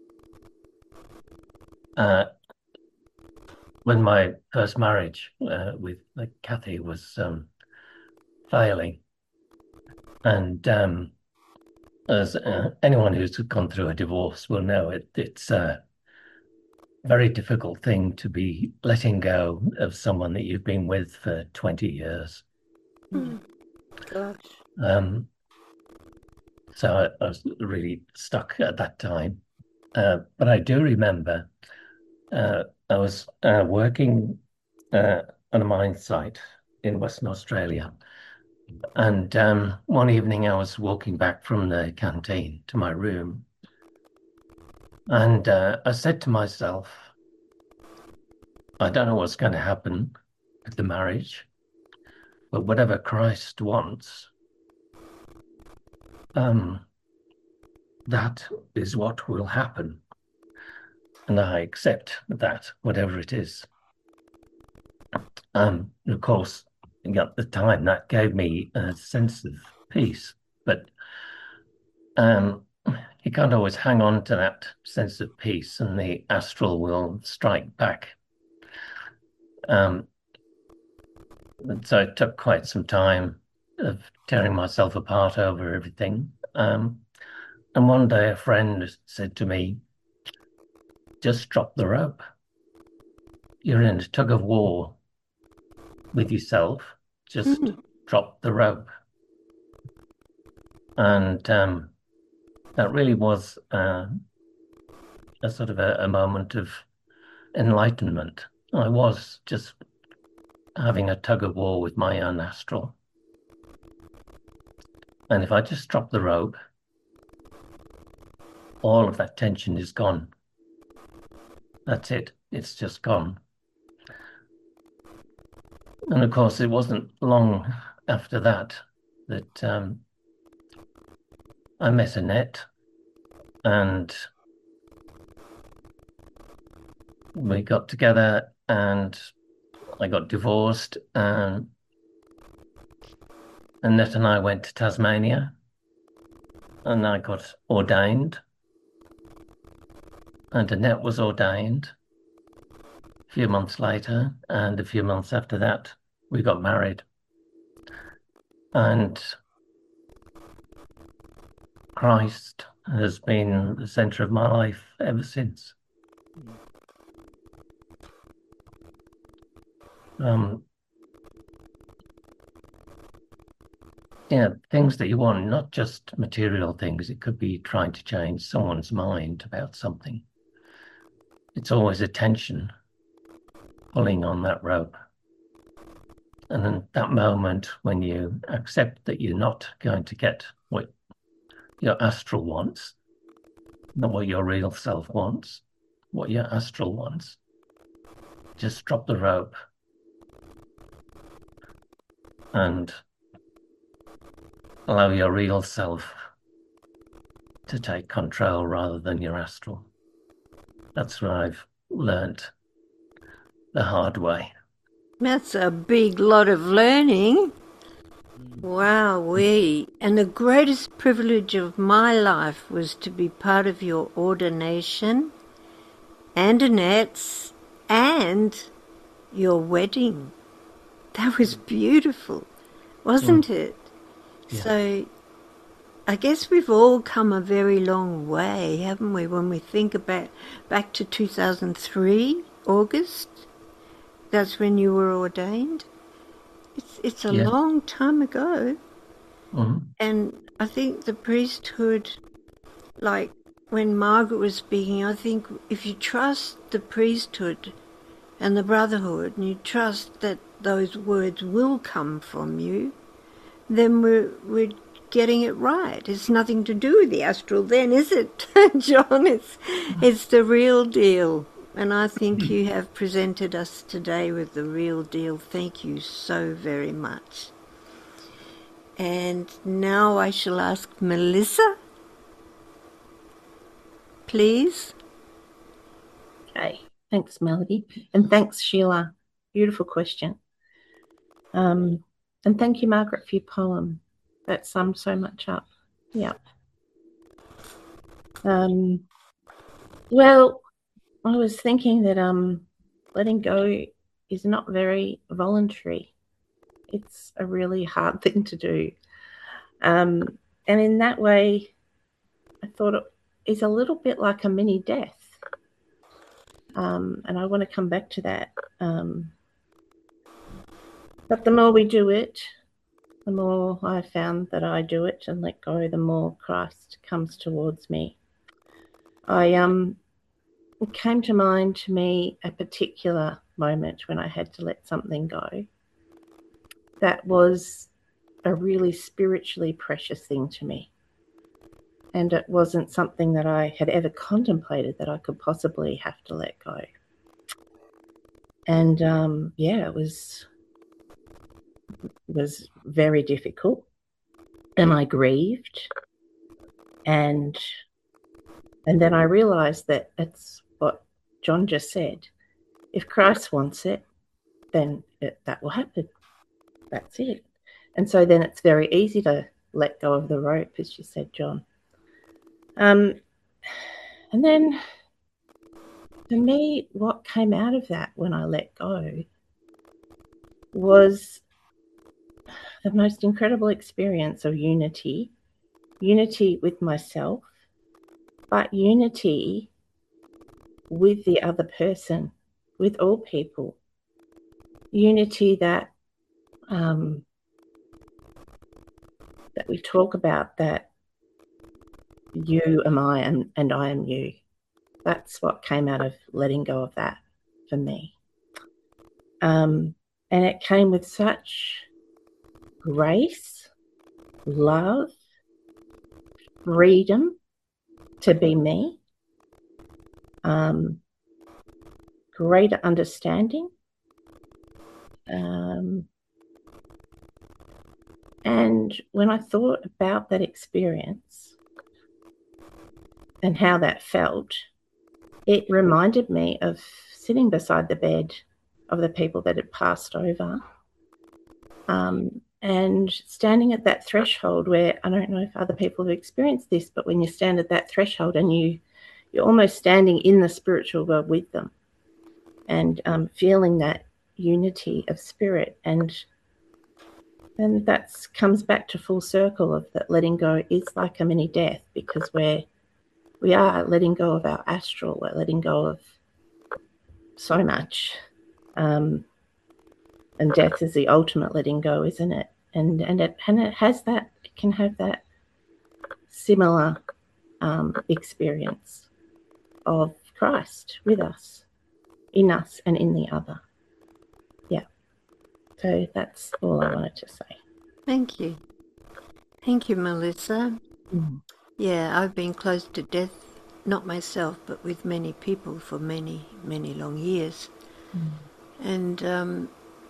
uh, when my first marriage uh, with uh, Kathy was um, failing, and um, as uh, anyone who's gone through a divorce will know, it it's a very difficult thing to be letting go of someone that you've been with for twenty years. Mm. Gosh. Um, so I, I was really stuck at that time. Uh, but I do remember uh, I was uh, working uh, on a mine site in Western Australia. And um, one evening I was walking back from the canteen to my room. And uh, I said to myself, I don't know what's going to happen with the marriage, but whatever Christ wants, um, that is what will happen. And I accept that, whatever it is. Um, of course, at the time, that gave me a sense of peace. But um, you can't always hang on to that sense of peace, and the astral will strike back. Um, so it took quite some time of tearing myself apart over everything. Um, and one day a friend said to me, just drop the rope. You're in a tug of war with yourself. Just mm. drop the rope. And um, that really was uh, a sort of a, a moment of enlightenment. I was just having a tug of war with my own astral. And if I just drop the rope, all of that tension is gone. That's it. It's just gone. And of course, it wasn't long after that that um, I met Annette, and we got together, and I got divorced, and Annette and I went to Tasmania, and I got ordained, and Annette was ordained a few months later, and a few months after that, we got married. And Christ has been the center of my life ever since. Um, yeah, things that you want, not just material things. It could be trying to change someone's mind about something. It's always attention pulling on that rope. And then that moment when you accept that you're not going to get what your astral wants, not what your real self wants, what your astral wants, just drop the rope and allow your real self to take control rather than your astral. That's what I've learnt the hard way. That's a big lot of learning. Wowee. And the greatest privilege of my life was to be part of your ordination and Annette's and your wedding. That was beautiful, wasn't mm. it? Yeah. So I guess we've all come a very long way, haven't we, when we think about back to two thousand three, August? That's when you were ordained. It's it's a yeah. long time ago. Mm-hmm. And I think the priesthood, like when Margaret was speaking, I think if you trust the priesthood and the brotherhood, and you trust that those words will come from you, then we're, we're getting it right. It's nothing to do with the astral then, is it, John? It's, it's the real deal. And I think you have presented us today with the real deal. Thank you so very much. And now I shall ask Melissa, please. Okay, thanks, Melody. And thanks, Sheila. Beautiful question. Um, and thank you, Margaret, for your poem. That summed so much up. Yeah. Um, well, I was thinking that um, letting go is not very voluntary. It's a really hard thing to do. Um, and in that way, I thought it is a little bit like a mini death. Um, and I want to come back to that. Um, but the more we do it, the more I found that I do it and let go, the more Christ comes towards me. I um, it came to mind to me a particular moment when I had to let something go. That was a really spiritually precious thing to me. And it wasn't something that I had ever contemplated that I could possibly have to let go. And um, yeah, it was, was very difficult. And I grieved. And, and then I realized that it's what John just said. If Christ wants it, then it, that will happen. That's it. And so then it's very easy to let go of the rope, as you said, John. Um, and then for me, what came out of that when I let go was the most incredible experience of unity, unity with myself, but unity with the other person, with all people, unity that um, that we talk about, that you am I and, and I am you. That's what came out of letting go of that for me. Um, and it came with such grace, love, freedom to be me, um, greater understanding, um, and when I thought about that experience and how that felt, it reminded me of sitting beside the bed of the people that had passed over, um, and standing at that threshold where, I don't know if other people have experienced this, but when you stand at that threshold and you, you're almost standing in the spiritual world with them, and um, feeling that unity of spirit. And and that comes back to full circle of that letting go is like a mini death, because we're we are letting go of our astral, we're letting go of so much. Um, and death is the ultimate letting go, isn't it? And and it and it has that, it can have that similar um, experience of Christ with us, in us and in the other. Yeah. So that's all I wanted to say. Thank you. Thank you, Melissa. Mm. Yeah, I've been close to death, not myself, but with many people for many, many long years. Mm. And um,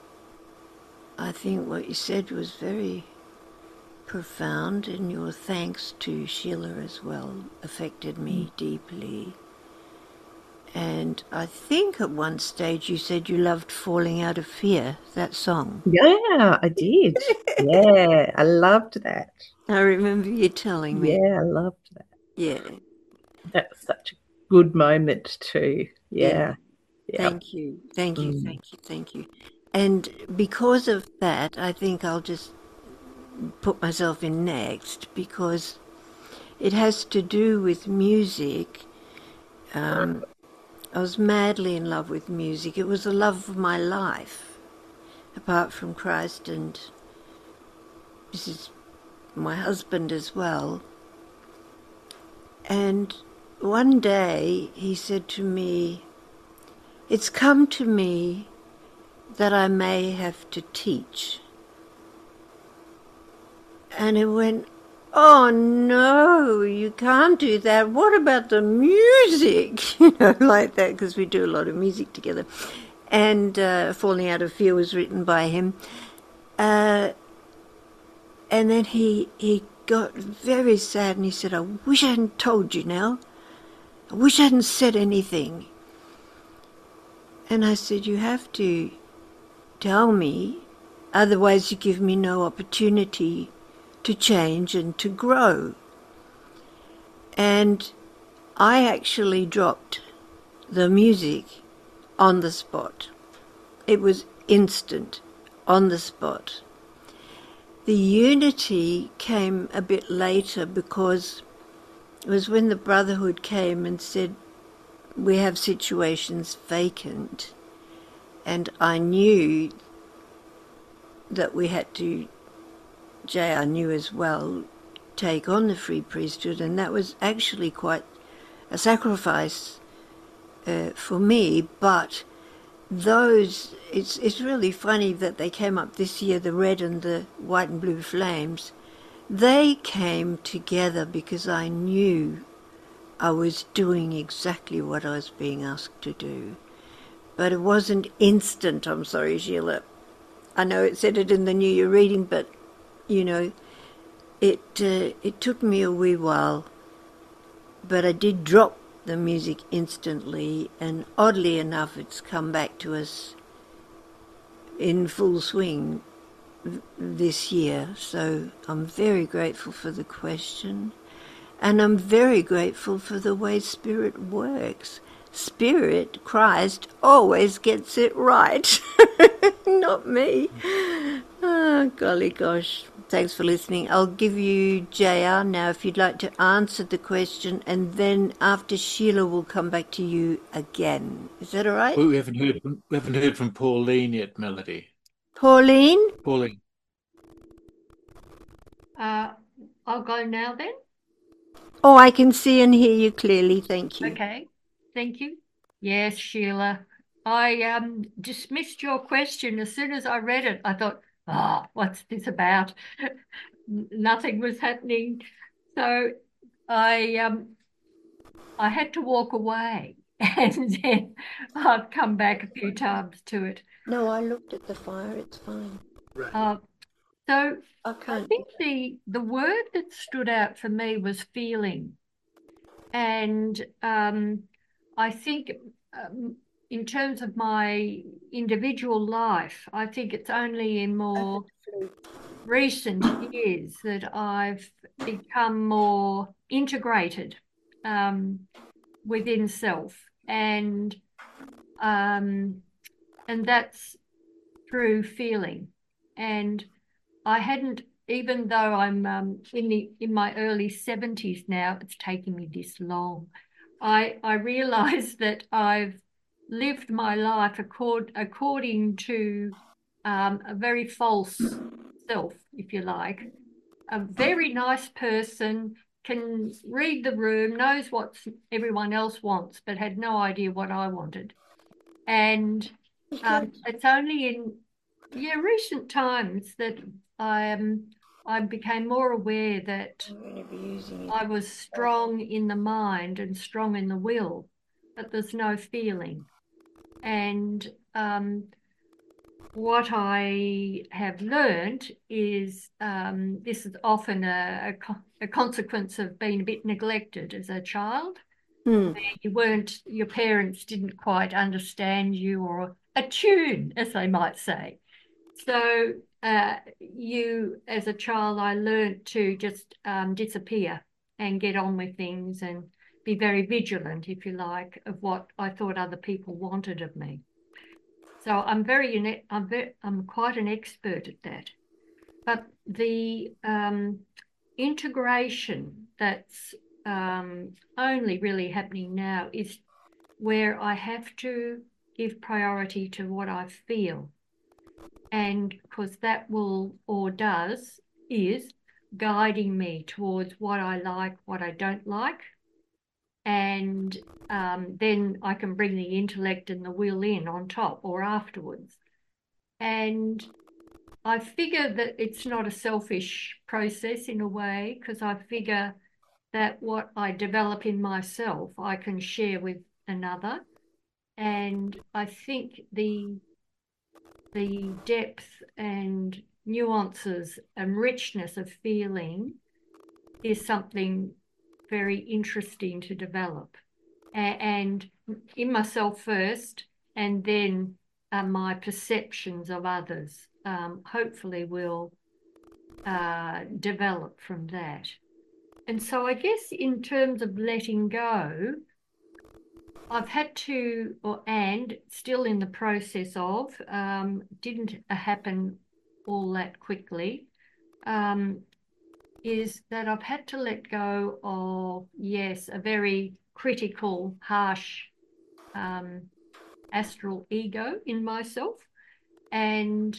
I think what you said was very profound, and your thanks to Sheila as well affected me mm. deeply. And I think at one stage you said you loved Falling Out of Fear, that song. Yeah, I did. Yeah, I loved that. I remember you telling me. Yeah, I loved that. Yeah. That was such a good moment too. Yeah. Yeah. Yeah. Thank you. Thank you. Mm. Thank you. Thank you. And because of that, I think I'll just put myself in next, because it has to do with music. Um, I was madly in love with music. It was the love of my life, apart from Christ, and this is my husband as well. And one day he said to me, "It's come to me that I may have to teach." And it went, oh no, you can't do that. What about the music? You know, like that, because we do a lot of music together. And uh, Falling Out of Fear was written by him. Uh, and then he he got very sad and he said, I wish I hadn't told you, Nell. I wish I hadn't said anything. And I said, you have to tell me, otherwise you give me no opportunity to change and to grow. And I actually dropped the music on the spot. It was instant, on the spot. The unity came a bit later because it was when the Brotherhood came and said, we have situations vacant. And I knew that we had to, J R knew as well, take on the free priesthood, and that was actually quite a sacrifice uh, for me. But those, it's it's really funny that they came up this year, the red and the white and blue flames. They came together because I knew I was doing exactly what I was being asked to do. But it wasn't instant, I'm sorry, Sheila. I know it said it in the New Year reading, but, you know, it uh, it took me a wee while. But I did drop the music instantly, and oddly enough, it's come back to us in full swing this year. So I'm very grateful for the question, and I'm very grateful for the way Spirit works. Spirit, Christ, always gets it right. Not me. Oh, golly gosh. Thanks for listening. I'll give you J R now if you'd like to answer the question, and then after Sheila we'll come back to you again. Is that all right? We haven't heard from, we haven't heard from Pauline yet, Melody. Pauline? Pauline. Uh, I'll go now then. Oh, I can see and hear you clearly. Thank you. Okay. Thank you. Yes, Sheila. I um, dismissed your question as soon as I read it. I thought, ah, oh, what's this about? Nothing was happening. So I um, I had to walk away, and then I've come back a few times to it. No, I looked at the fire. It's fine. Uh, so I can't. I think the the word that stood out for me was feeling, and um, I think um, in terms of my individual life, I think it's only in more recent years that I've become more integrated um, within self, and um, and that's through feeling. And I hadn't, even though I'm um, in the in my early seventies now, it's taken me this long. I I realise that I've lived my life accord, according to um, a very false self, if you like. A very nice person, can read the room, knows what everyone else wants, but had no idea what I wanted. And um, it's only in yeah recent times that I um, I became more aware that I was strong in the mind and strong in the will, but there's no feeling. And um, what I have learned is um, this is often a, a, a consequence of being a bit neglected as a child. Hmm. You weren't, your parents didn't quite understand you or attune, as they might say. So uh, you, as a child, I learned to just um, disappear and get on with things and be very vigilant, if you like, of what I thought other people wanted of me. So I'm very, I'm very, I'm quite an expert at that. But the um, integration that's um, only really happening now is where I have to give priority to what I feel. And because that will, or does, is guiding me towards what I like, what I don't like. And um, then I can bring the intellect and the will in on top or afterwards. And I figure that it's not a selfish process in a way, because I figure that what I develop in myself, I can share with another. And I think the the depth and nuances and richness of feeling is something very interesting to develop. And in myself first, and then uh, my perceptions of others um, hopefully will uh, develop from that. And so I guess in terms of letting go, I've had to, or and still in the process of, um, didn't happen all that quickly, um, is that I've had to let go of, yes, a very critical, harsh um, astral ego in myself, and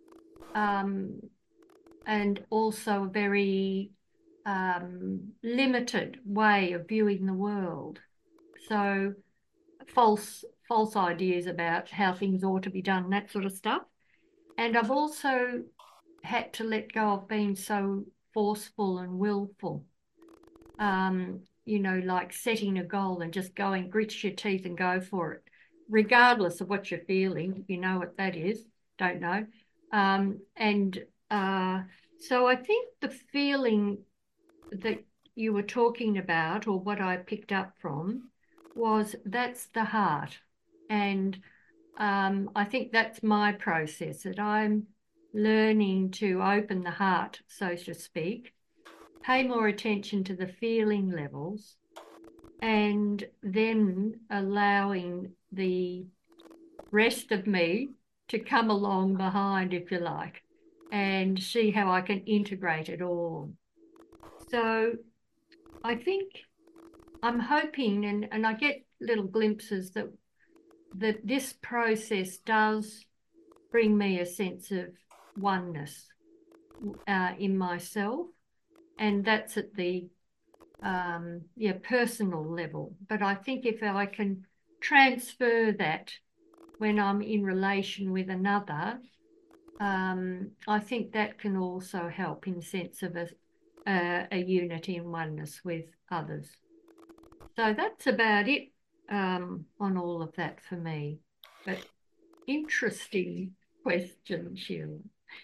um, and also a very um, limited way of viewing the world. So false false ideas about how things ought to be done, that sort of stuff. And I've also had to let go of being so forceful and willful. Um, you know, like setting a goal and just going, grit your teeth and go for it, regardless of what you're feeling. You know what that is? Don't know. Um, and uh, so I think the feeling that you were talking about, or what I picked up from, was that's the heart. And um, I think that's my process, that I'm learning to open the heart, so to speak, pay more attention to the feeling levels, and then allowing the rest of me to come along behind, if you like, and see how I can integrate it all. So I think I'm hoping, and, and I get little glimpses that that this process does bring me a sense of oneness uh, in myself, and that's at the um, yeah personal level. But I think if I can transfer that when I'm in relation with another, um, I think that can also help in the sense of a, a, a unity and oneness with others. So that's about it um, on all of that for me. But interesting question, Sheila.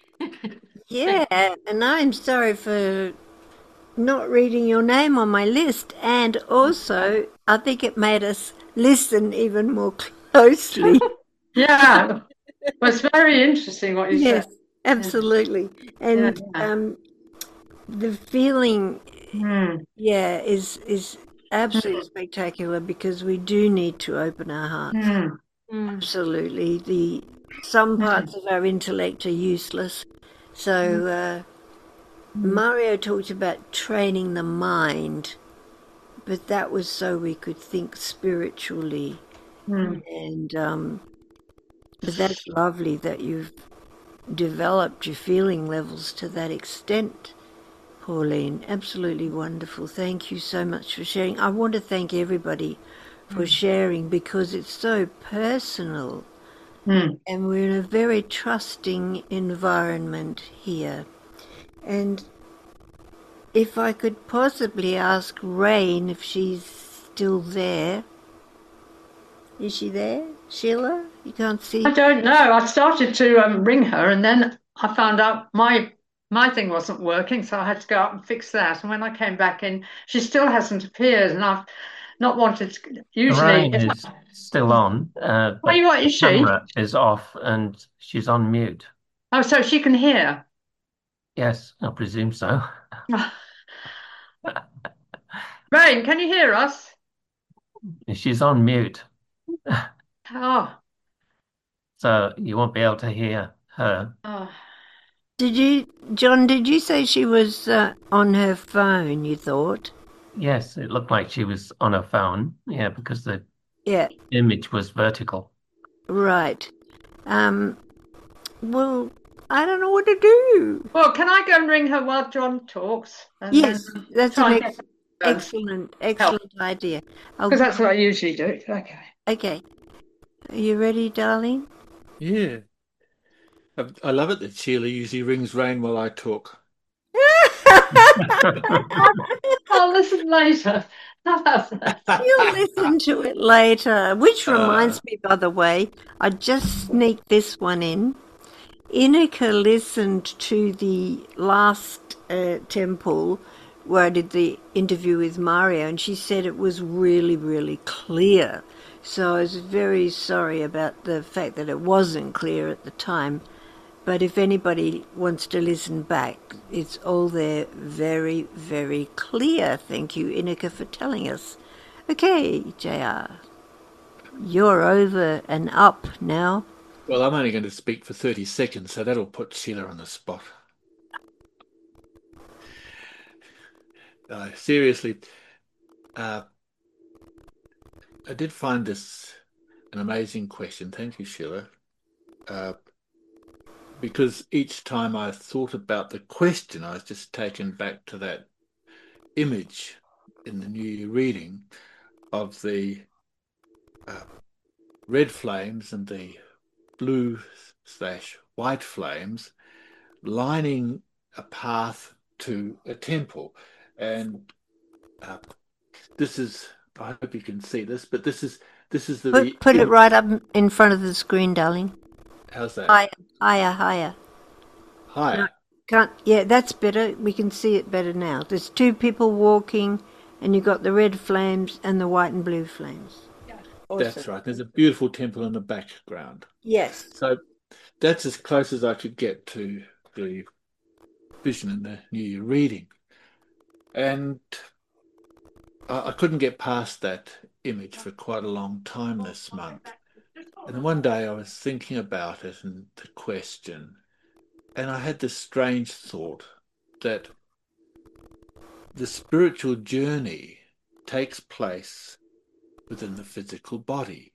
Yeah, and I'm sorry for not reading your name on my list. And also, I think it made us listen even more closely. Yeah, well, it's very interesting what you Yes, said. absolutely. And Yeah. um, the feeling, Mm. yeah, is is absolutely spectacular, because we do need to open our hearts. Mm. Absolutely. The some parts of our intellect are useless. So uh, Mario talked about training the mind, but that was so we could think spiritually. Mm. And um, but that's lovely that you've developed your feeling levels to that extent, Pauline. Absolutely wonderful. Thank you so much for sharing. I want to thank everybody for sharing, because it's so personal. Mm. And we're in a very trusting environment here. And if I could possibly ask Rain if she's still there. Is she there? Sheila? You can't see? I don't know. I started to um, ring her, and then I found out my my thing wasn't working, so I had to go up and fix that. And when I came back in, she still hasn't appeared, and I've not wanted to. Usually, Lorraine if is still on, uh, oh, but you what the is she? camera is off and she's on mute. Oh, so she can hear. Yes, I presume so. Rain, can you hear us? She's on mute, Oh, so you won't be able to hear her. oh. Did you, John, did you say she was uh, on her phone, you thought? Yes, it looked like she was on her phone. Yeah, because the Yeah, image was vertical. right. Um, well, I don't know what to do. Well, can I go and ring her while John talks? And Yes, then that's try an and ex- get- excellent, excellent idea. I'll- Because that's what I usually do. Okay. Okay. Are you ready, darling? Yeah. I love it that Sheila usually rings rain while I talk. I'll listen later. You'll listen to it later. Which reminds Uh, me, by the way, I just sneaked this one in. Inika listened to the last uh, temple where I did the interview with Mario, and she said it was really, really clear. So I was very sorry about the fact that it wasn't clear at the time. But if anybody wants to listen back, it's all there very, very clear. Thank you, Inika, for telling us. Okay, J R, you're over and up now. well, I'm only going to speak for thirty seconds, so that'll put Sheila on the spot. Uh, seriously, uh, I did find this an amazing question. Thank you, Sheila. Uh, because each time I thought about the question, I was just taken back to that image in the New Year reading of the uh, red flames and the blue slash white flames lining a path to a temple. And uh, this is, I hope you can see this, but this is this is the Put, put it right up in front of the screen, darling. How's that? Higher, higher, higher. Higher. No, can't. Yeah, that's better. We can see it better now. There's two people walking, and you've got the red flames and the white and blue flames. Awesome. That's right. There's a beautiful temple in the background. Yes. So that's as close as I could get to the vision in the New Year reading. And I, I couldn't get past that image for quite a long time this month. And one day I was thinking about it and the question, and I had this strange thought that the spiritual journey takes place within the physical body.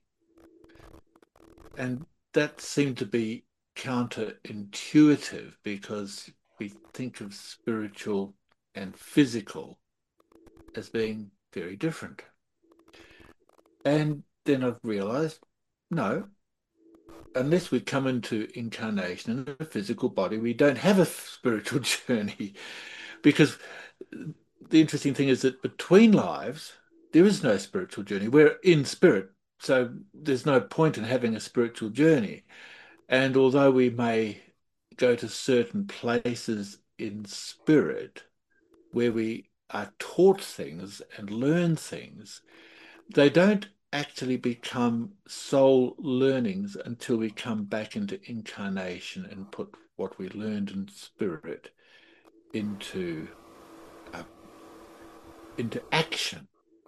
And that seemed to be counterintuitive because we think of spiritual and physical as being very different. And then I've realized, no, unless we come into incarnation in a physical body, we don't have a spiritual journey. Because the interesting thing is that between lives, there is no spiritual journey. We're in spirit, so there's no point in having a spiritual journey. And although we may go to certain places in spirit where we are taught things and learn things, they don't actually become soul learnings until we come back into incarnation and put what we learned in spirit into uh, into action.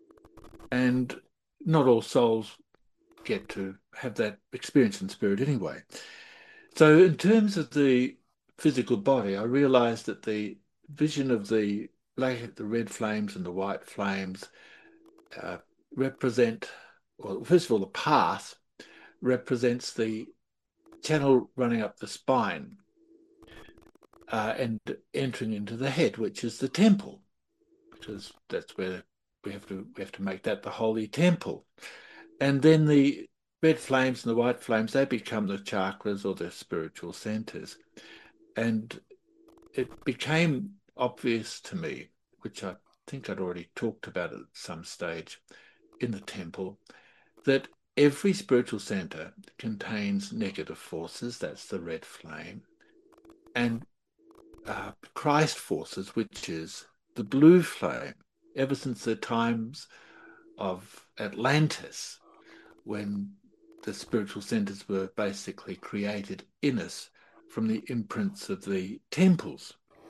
And not all souls get to have that experience in spirit anyway. So in terms of the physical body, I realized that the vision of the black, the red flames and the white flames uh, represent, well, first of all, the path represents the channel running up the spine uh, and entering into the head, which is the temple, because that's where we have to we have to make that the holy temple. And then the red flames and the white flames, they become the chakras or the spiritual centers. And it became obvious to me, which I think I'd already talked about at some stage in the temple, that every spiritual center contains negative forces, that's the red flame, and uh, Christ forces, which is the blue flame. Ever since the times of Atlantis, when the spiritual centers were basically created in us from the imprints of the temples.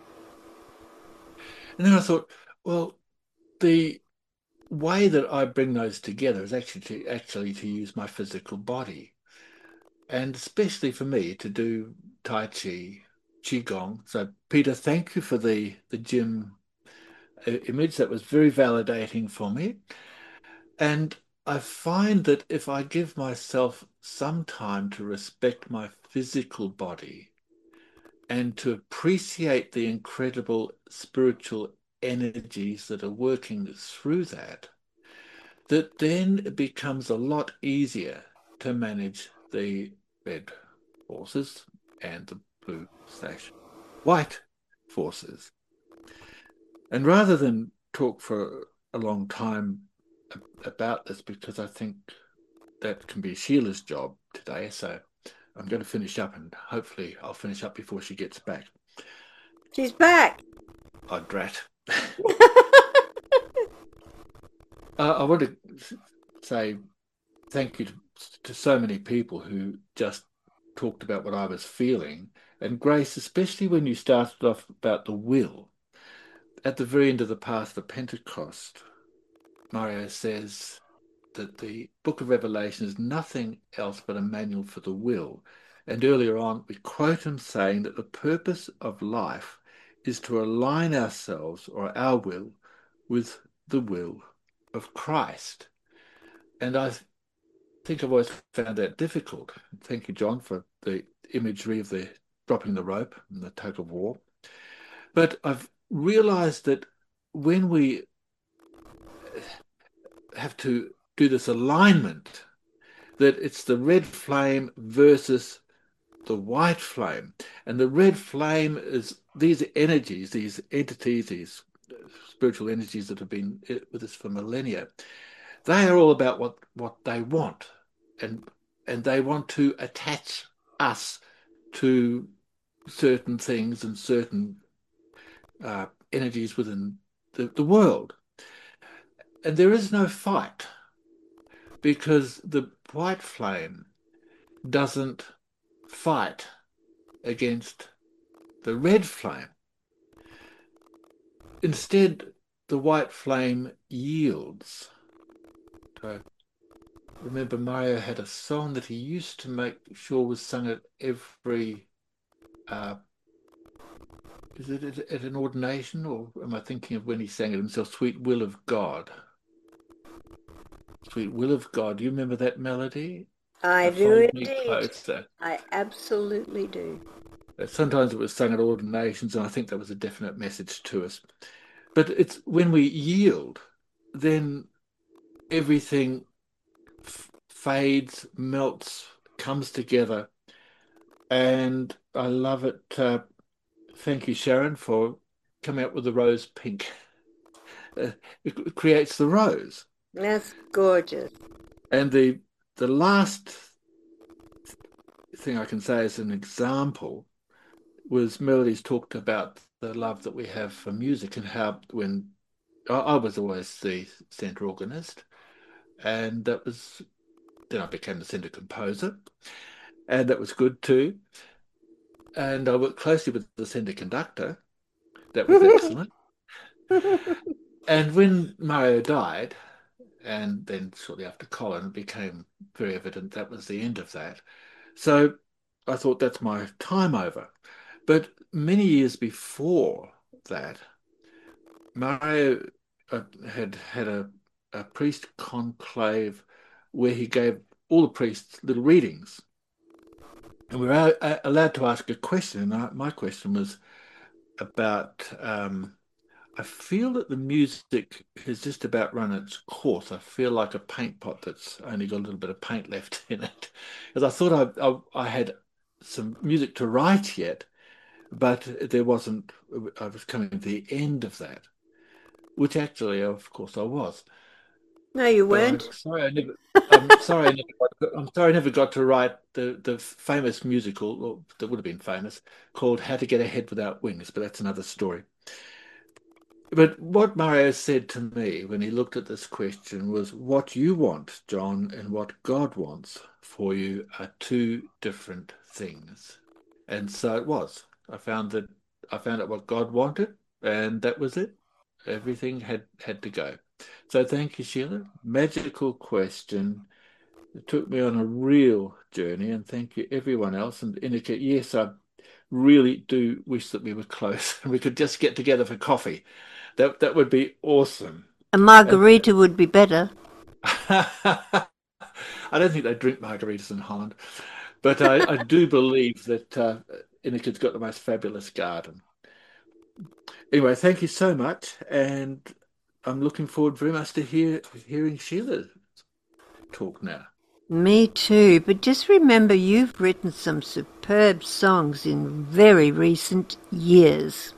And then I thought, well, the way that I bring those together is actually to, actually to use my physical body. And especially for me to do Tai Chi, Qigong. So Peter, thank you for the, the gym image. That was very validating for me. And I find that if I give myself some time to respect my physical body and to appreciate the incredible spiritual energies that are working through that, that then it becomes a lot easier to manage the red forces, and the blue slash white forces. And rather than talk for a long time about this, because I think that can be Sheila's job today, so I'm going to finish up, and hopefully I'll finish up before she gets back. She's back. Oh, drat. uh, I want to say thank you to, to so many people who just talked about what I was feeling. And Grace, especially when you started off about the will, at the very end of the path of Pentecost, Mario says that the book of Revelation is nothing else but a manual for the will. And earlier on, we quote him saying that the purpose of life is to align ourselves, or our will, with the will of Christ. And I think I've always found that difficult. Thank you, John, for the imagery of the dropping the rope and the tug of war. But I've realized that when we have to do this alignment, that it's the red flame versus the white flame. And the red flame is these energies, these entities, these spiritual energies that have been with us for millennia. They are all about what, what they want. And, and they want to attach us to certain things and certain uh, energies within the, the world. And there is no fight, because the white flame doesn't fight against the red flame. Instead, the white flame yields. So, remember, Mario had a song that he used to make sure was sung at every, uh, is it at, at an ordination, or am I thinking of when he sang it himself, Sweet Will of God? Sweet Will of God. Do you remember that melody? I Uh, do Fold Me indeed. Closer. I absolutely do. Uh, Sometimes it was sung at ordinations, and I think that was a definite message to us. But it's when we yield, then everything f- fades, melts, comes together. And I love it. Uh, thank you, Sharon, for coming up with the rose pink. Uh, it creates the rose. That's gorgeous. And the the last thing I can say as an example was Melody's talked about the love that we have for music, and how when I, I was always the centre organist, and that was then I became the centre composer, and that was good too. And I worked closely with the centre conductor. That was excellent. And when Mario died, and then shortly after Colin, it became very evident that was the end of that. So I thought, that's my time over. But many years before that, Mario uh, had had a, a priest conclave where he gave all the priests little readings. And we were uh, allowed to ask a question. And I, my question was about, um, I feel that the music has just about run its course. I feel like a paint pot that's only got a little bit of paint left in it. Because I thought I, I, I had some music to write yet, but there wasn't, I was coming to the end of that, which actually, of course, I was. No, you But I'm weren't. sorry I never, I'm sorry I never got, I'm sorry I never got to write the, the famous musical, or that would have been famous, called How to Get Ahead Without Wings, but that's another story. But what Mario said to me when he looked at this question was, what you want, John, and what God wants for you are two different things. And so it was. I found that I found out what God wanted, and that was it. Everything had had to go. So thank you, Sheila. Magical question. It took me on a real journey, and thank you everyone else. And Inika, yes, I really do wish that we were close and we could just get together for coffee. That that would be awesome. A margarita and, would be better. I don't think they drink margaritas in Holland, but I, I do believe that uh, Inika's got the most fabulous garden. Anyway, thank you so much, and I'm looking forward very much to hear hearing Sheila talk now. Me too, but just remember you've written some superb songs in very recent years.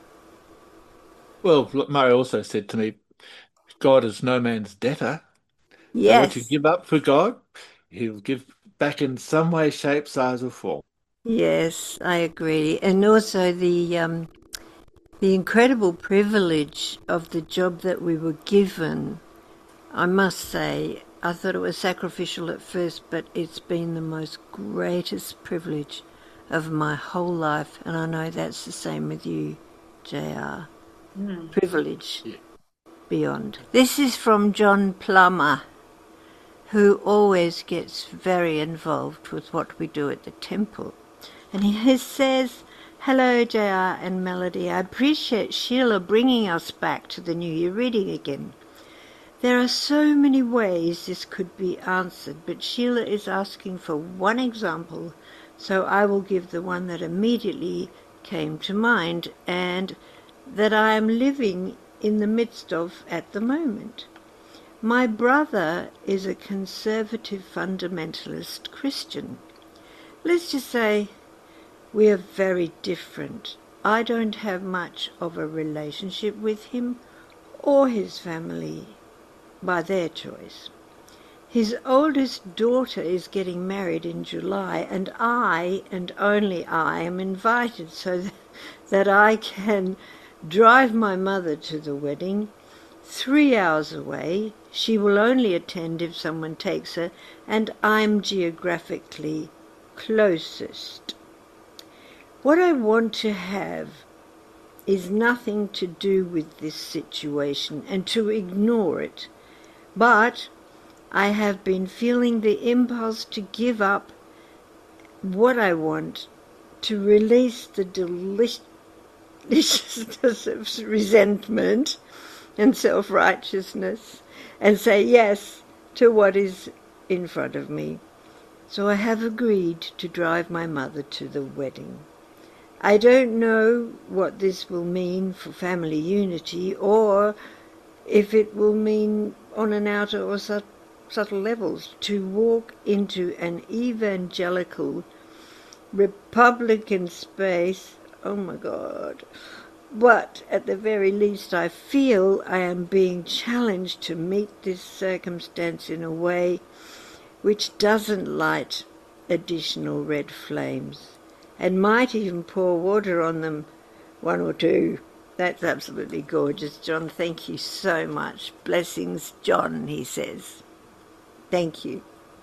Well, look, Murray also said to me, God is no man's debtor. So what you Yes, give up for God, he'll give back in some way, shape, size, or form. yes, I agree. And also the um, the incredible privilege of the job that we were given. I must say, I thought it was sacrificial at first, but it's been the most greatest privilege of my whole life, and I know that's the same with you, J R. Mm. Privilege Yeah. beyond. This is from John Plummer, who always gets very involved with what we do at the temple. And he says, "Hello, J R and Melody. I appreciate Sheila bringing us back to the New Year reading again. There are so many ways this could be answered, but Sheila is asking for one example, so I will give the one that immediately came to mind and that I am living in the midst of at the moment. My brother is a conservative fundamentalist Christian. Let's just say we are very different. I don't have much of a relationship with him or his family by their choice. His oldest daughter is getting married in July, and I, and only I, am invited so that I can drive my mother to the wedding. Three hours away. She will only attend if someone takes her, and I'm geographically closest. What I want to have is nothing to do with this situation and to ignore it. But I have been feeling the impulse to give up what I want, to release the deliciousness of resentment and self-righteousness and say yes to what is in front of me. So I have agreed to drive my mother to the wedding. I don't know what this will mean for family unity or if it will mean on an outer or su- subtle levels to walk into an evangelical Republican space. Oh my God. But at the very least I feel I am being challenged to meet this circumstance in a way which doesn't light additional red flames and might even pour water on them, one or two. That's absolutely gorgeous, John. Thank you so much. Blessings, John, he says. Thank you.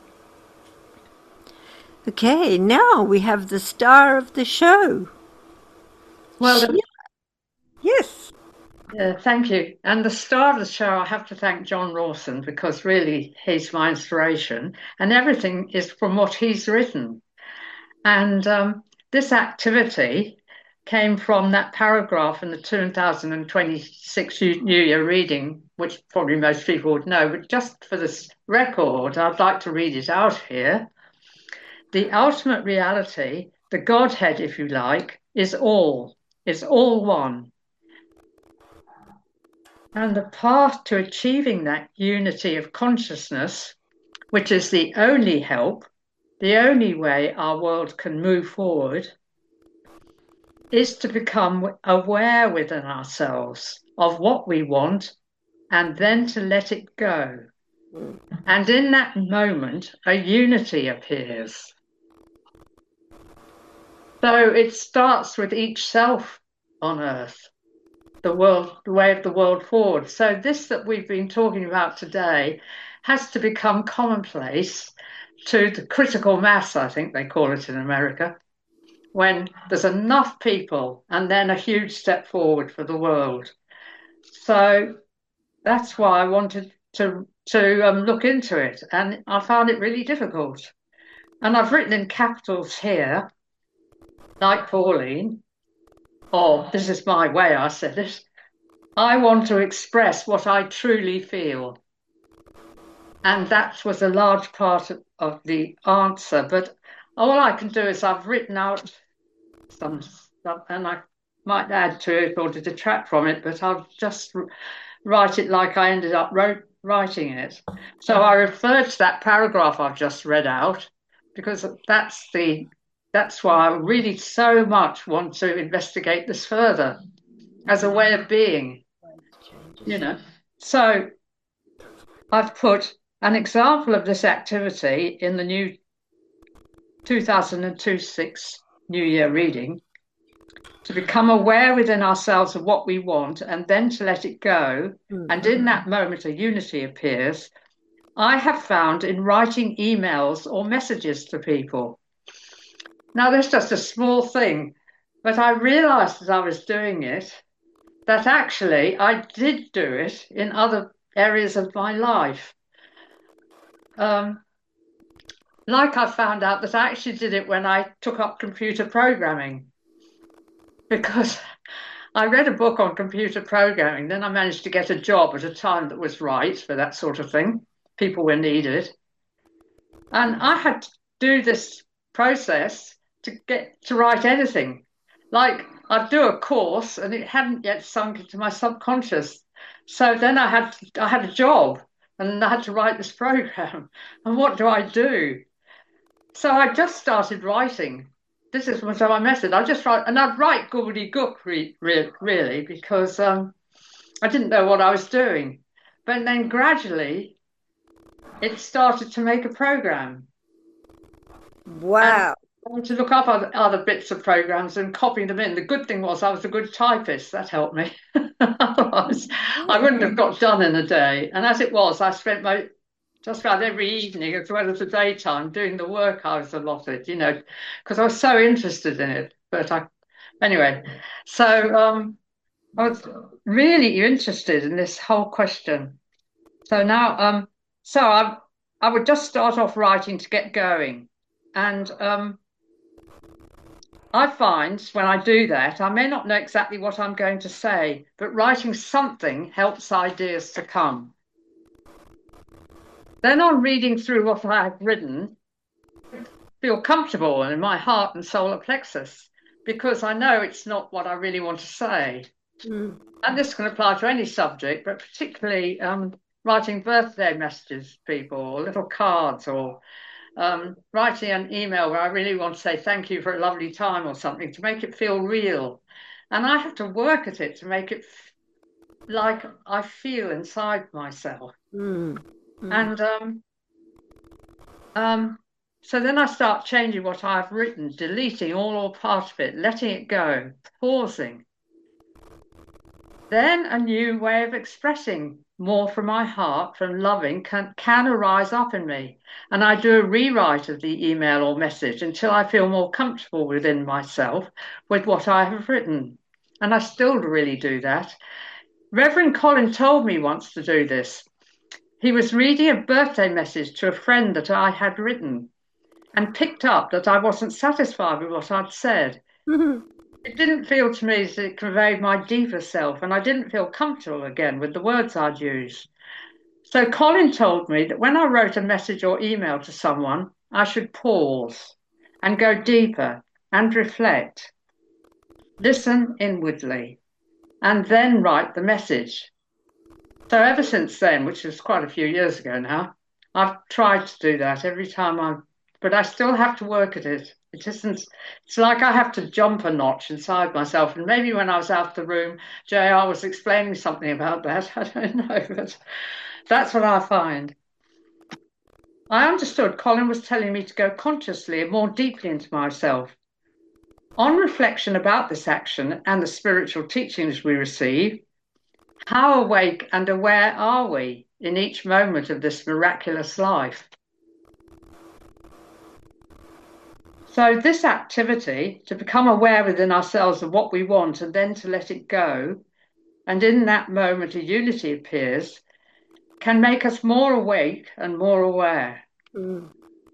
Okay, now we have the star of the show. Well, Sheila. Yes. Uh, thank you. And the star of the show, I have to thank John Rawson because really he's my inspiration and everything is from what he's written. And um, this activity came from that paragraph in the two thousand twenty-six New Year reading, which probably most people would know, but just for this record, I'd like to read it out here. The ultimate reality, the Godhead, if you like, is all, is all one. And the path to achieving that unity of consciousness, which is the only help, the only way our world can move forward, is to become aware within ourselves of what we want and then to let it go. And in that moment, a unity appears. So it starts with each self on earth, the world, the way of the world forward. So this that we've been talking about today has to become commonplace to the critical mass, I think they call it in America, when there's enough people and then a huge step forward for the world. So that's why I wanted to, to um, look into it, and I found it really difficult. And I've written in capitals here, like Pauline, or this is my way, I said it, I want to express what I truly feel. And that was a large part of, of the answer. But all I can do is I've written out some stuff, and I might add to it or to detract from it, but I'll just write it like I ended up wrote, writing it. So I referred to that paragraph I've just read out because that's the that's why I really so much want to investigate this further as a way of being, you know. So I've put an example of this activity in the new two thousand two six New Year reading: to become aware within ourselves of what we want and then to let it go. Mm-hmm. And in that moment, a unity appears. I have found in writing emails or messages to people. Now, that's just a small thing, but I realized as I was doing it that actually I did do it in other areas of my life. Um, like I found out that I actually did it when I took up computer programming, because I read a book on computer programming. Then I managed to get a job at a time that was right for that sort of thing. People were needed. And I had to do this process to get to write anything. Like I'd do a course and it hadn't yet sunk into my subconscious. So then I had I had a job and I had to write this program. And what do I do? So I just started writing. This is my method. I just write, and I'd write gobbledygook re, re, really, because um, I didn't know what I was doing. But then gradually, it started to make a program. Wow. And I wanted to look up other, other bits of programs and copy them in. The good thing was I was a good typist. That helped me. Otherwise, I wouldn't have got done in a day. And as it was, I spent my just about every evening as well as the daytime doing the work I was allotted, you know, because I was so interested in it. But I, anyway, so um, I was really interested in this whole question. So now, um, so I, I would just start off writing to get going. And um, I find when I do that, I may not know exactly what I'm going to say, but writing something helps ideas to come. Then on reading through what I've written, I feel comfortable in my heart and solar plexus, because I know it's not what I really want to say. Mm. And this can apply to any subject, but particularly um, writing birthday messages to people, or little cards, or um, writing an email where I really want to say thank you for a lovely time or something, to make it feel real. And I have to work at it to make it f- like I feel inside myself. Mm. Mm. And um, um, so then I start changing what I've written, deleting all or part of it, letting it go, pausing. Then a new way of expressing more from my heart, from loving, can, can arise up in me. And I do a rewrite of the email or message until I feel more comfortable within myself with what I have written. And I still really do that. Reverend Colin told me once to do this. He was reading a birthday message to a friend that I had written and picked up that I wasn't satisfied with what I'd said. Mm-hmm. It didn't feel to me as it conveyed my deeper self, and I didn't feel comfortable again with the words I'd used. So Colin told me that when I wrote a message or email to someone, I should pause and go deeper and reflect, listen inwardly, and then write the message. So ever since then, which was quite a few years ago now, I've tried to do that every time I'm, but I still have to work at it. It isn't, it's like I have to jump a notch inside myself. And maybe when I was out of the room, J R was explaining something about that. I don't know, but that's what I find. I understood Colin was telling me to go consciously and more deeply into myself. On reflection about this action and the spiritual teachings we receive, how awake and aware are we in each moment of this miraculous life? So this activity, to become aware within ourselves of what we want and then to let it go, and in that moment a unity appears, can make us more awake and more aware. Mm.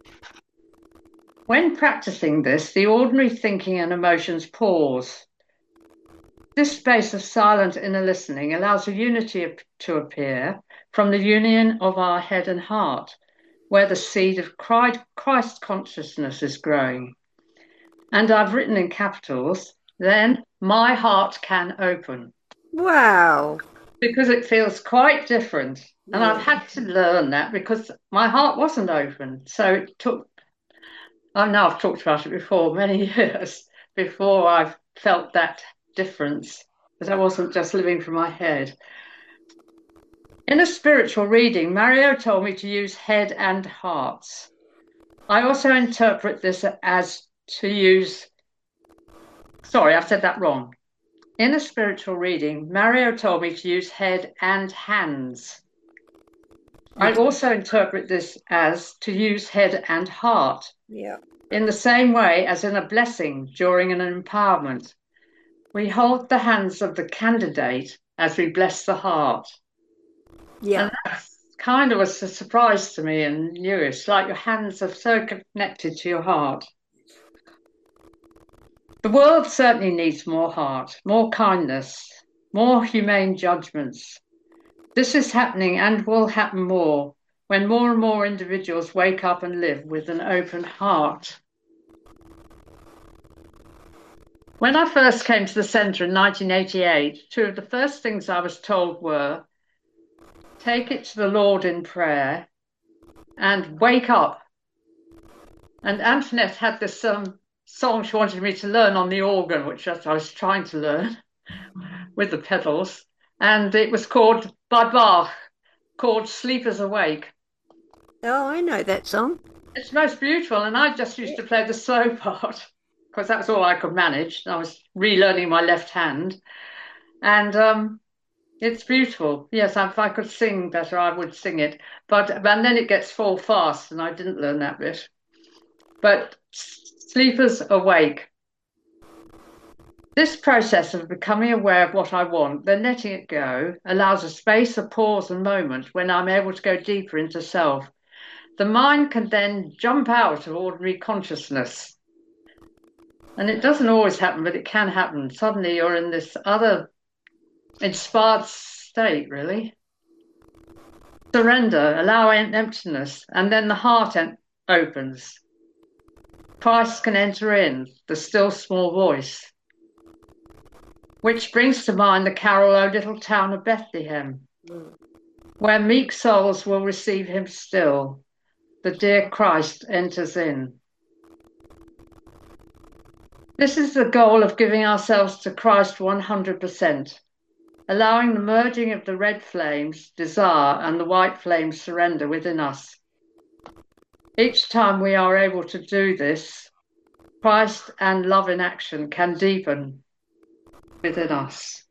When practicing this, the ordinary thinking and emotions pause. This space of silent inner listening allows a unity to appear from the union of our head and heart, where the seed of Christ consciousness is growing. And I've written in capitals, then my heart can open. Wow. because it feels quite different. And I've had to learn that because my heart wasn't open. So it took, I know I've talked about it before, many years before I've felt that difference, that I wasn't just living from my head. In a spiritual reading, Mario told me to use head and hearts. I also interpret this as to use, sorry, I've said that wrong. In a spiritual reading, Mario told me to use head and hands. I also interpret this as to use head and heart. Yeah. In the same way as in a blessing during an empowerment, we hold the hands of the candidate as we bless the heart. Yeah. And that's kind of a surprise to me and new. It's like your hands are so connected to your heart. The world certainly needs more heart, more kindness, more humane judgments. This is happening and will happen more when more and more individuals wake up and live with an open heart. When I first came to the centre in nineteen eighty-eight, two of the first things I was told were, take it to the Lord in prayer and wake up. And Antoinette had this um, song she wanted me to learn on the organ, which I was trying to learn with the pedals. And it was called, by Bach, called Sleepers Awake. Oh, I know that song. It's most beautiful. And I just used to play the slow part because that was all I could manage. I was relearning my left hand. And um, it's beautiful. Yes, if I could sing better, I would sing it. But and then it gets full fast, and I didn't learn that bit. But Sleepers Awake. This process of becoming aware of what I want, then letting it go, allows a space, a pause, and moment when I'm able to go deeper into self. The mind can then jump out of ordinary consciousness. And it doesn't always happen, but it can happen. Suddenly you're in this other inspired state, really. Surrender, allow emptiness, and then the heart opens. Christ can enter in, the still small voice. Which brings to mind the carol, O Little Town of Bethlehem, where meek souls will receive him still. The dear Christ enters in. This is the goal of giving ourselves to Christ one hundred percent, allowing the merging of the red flames, desire, and the white flames, surrender within us. Each time we are able to do this, Christ and love in action can deepen within us.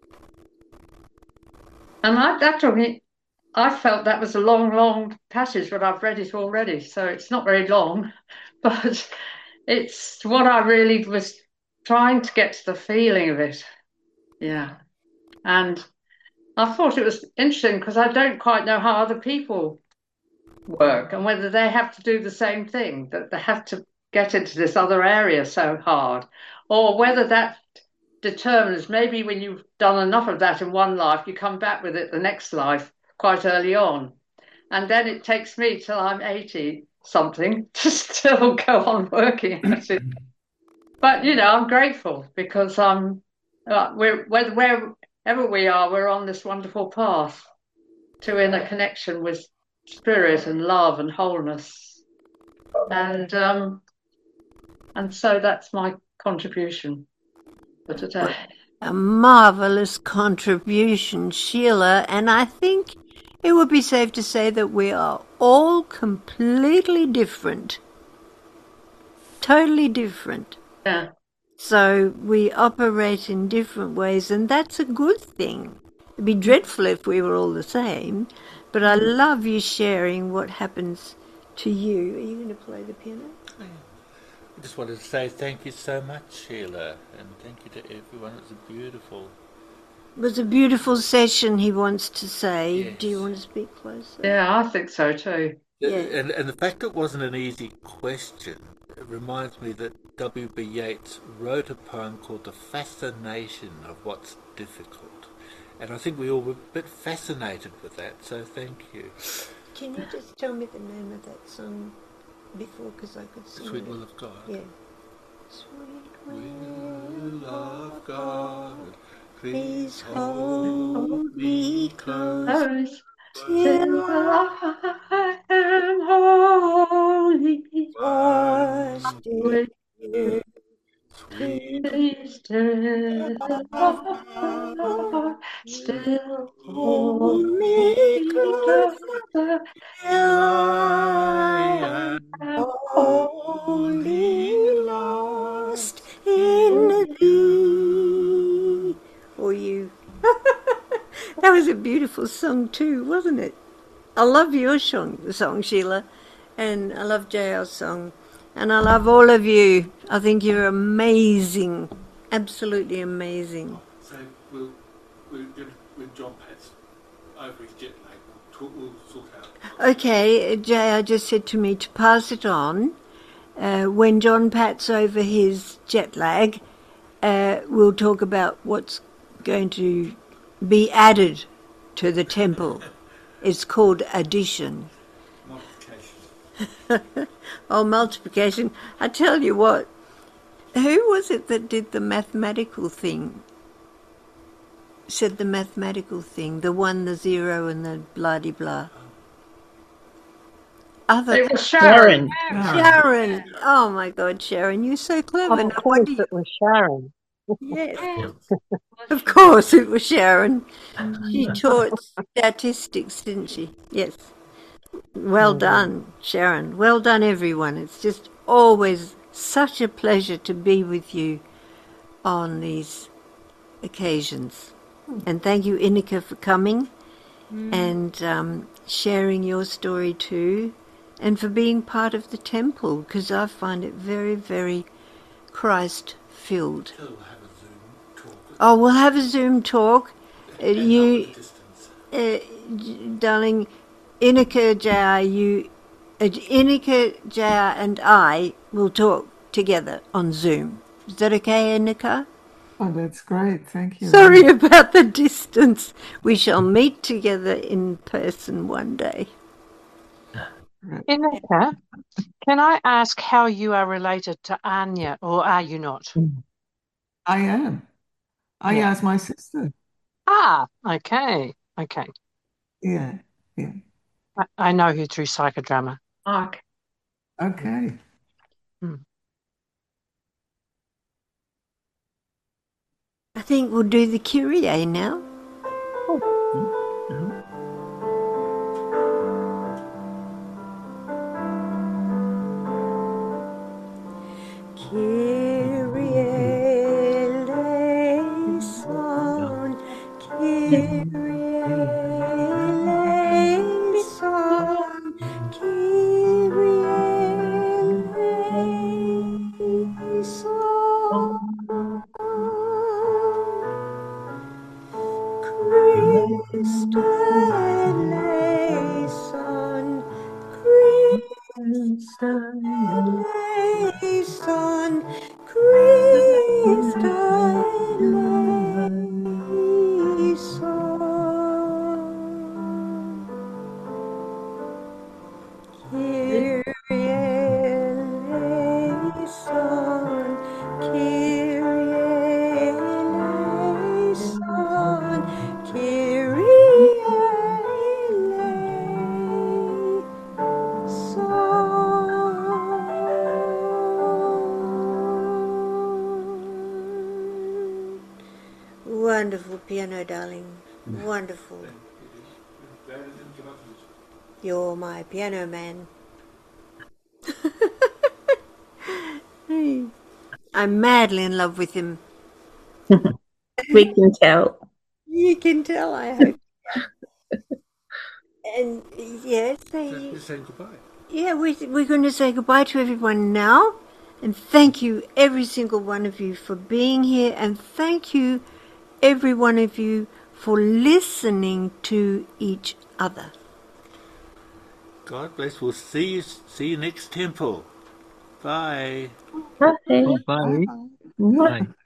And I, that took me, I felt that was a long, long passage, but I've read it already, so it's not very long, but it's what I really was trying to get to the feeling of it. Yeah. And I thought it was interesting because I don't quite know how other people work and whether they have to do the same thing, that they have to get into this other area so hard, or whether that determines maybe when you've done enough of that in one life, you come back with it the next life quite early on. And then it takes me till I'm eighty something to still go on working at it. But, you know, I'm grateful because I'm, uh, we're, wherever we are, we're on this wonderful path to inner connection with spirit and love and wholeness. And, um, and so that's my contribution for today. A marvellous contribution, Sheila, and I think it would be safe to say that we are all completely different. Totally different. Yeah. So we operate in different ways, and that's a good thing. It'd be dreadful if we were all the same, but I love you sharing what happens to you. Are you going to play the piano? I just wanted to say thank you so much, Sheila, and thank you to everyone. It was a beautiful... It was a beautiful session, he wants to say. Yes. Do you want to speak closer? Yeah, I think so too. Yeah. And, and the fact it wasn't an easy question, it reminds me that W B Yeats wrote a poem called The Fascination of What's Difficult. And I think we all were a bit fascinated with that, so thank you. Can you just tell me the name of that song before, because I could sing Sweet it? Will of God. Yeah. Sweet Will of God, please hold me close Close till till I am wholly washed in with you. Please still love, still hold Hold me me closer closer till I I am am wholly lost in wholly. thee. Or you. That was a beautiful song too, wasn't it? I love your song, song, Sheila, and I love J L's song, and I love all of you. I think you're amazing, absolutely amazing. So we'll, we'll when John Pat's over his jet lag, we'll, talk, we'll sort out. Okay, J L just said to me to pass it on. Uh, when John Pat's over his jet lag, uh, we'll talk about what's going to be added to the temple. It's called addition. Multiplication. Oh, multiplication. I tell you what, who was it that did the mathematical thing? Said the mathematical thing, the one, the zero, and the blah-de-blah. Other It was Sharon. Sharon. Sharon. Oh my God, Sharon, you're so clever. Of No course, wonder you- it was Sharon. Yes, of course it was Sharon. She taught statistics, didn't she? Yes. Well done, Sharon. Well done, everyone. It's just always such a pleasure to be with you on these occasions. And thank you, Inika, for coming and um, sharing your story too, and for being part of the temple, because I find it very, very Christ-filled. So we'll have a Zoom talk. Oh, we'll have a Zoom talk. Uh, And you, up the distance. uh, j- darling, Inika, J R, you, uh, Inika, J R, and I will talk together on Zoom. Is that okay, Inika? Oh, that's great. Thank you. Sorry about the distance. We shall meet together in person one day. Inika, can I ask how you are related to Anya, or are you not? I am. I Yeah. asked my sister. Ah, okay, okay. Yeah, yeah. I, I know you through psychodrama. Okay. Okay. I think we'll do the Kyrie now. Kyrie eleison, Kyrie eleison, Kyrie eleison. Christ eleison, Christ eleison, Christ eleison. Kyrie eleison, Kyrie eleison, Kyrie eleison. Wonderful piano, darling. Wonderful. You're my piano man. I'm madly in love with him. We can tell. You can tell, I hope. And yes, they, We're saying goodbye. yeah, we, we're going to say goodbye to everyone now. And thank you, every single one of you, for being here. And thank you, every one of you, for listening to each other. God bless. We'll see you, see you next temple. Bye. Okay. Bye. Bye. Bye.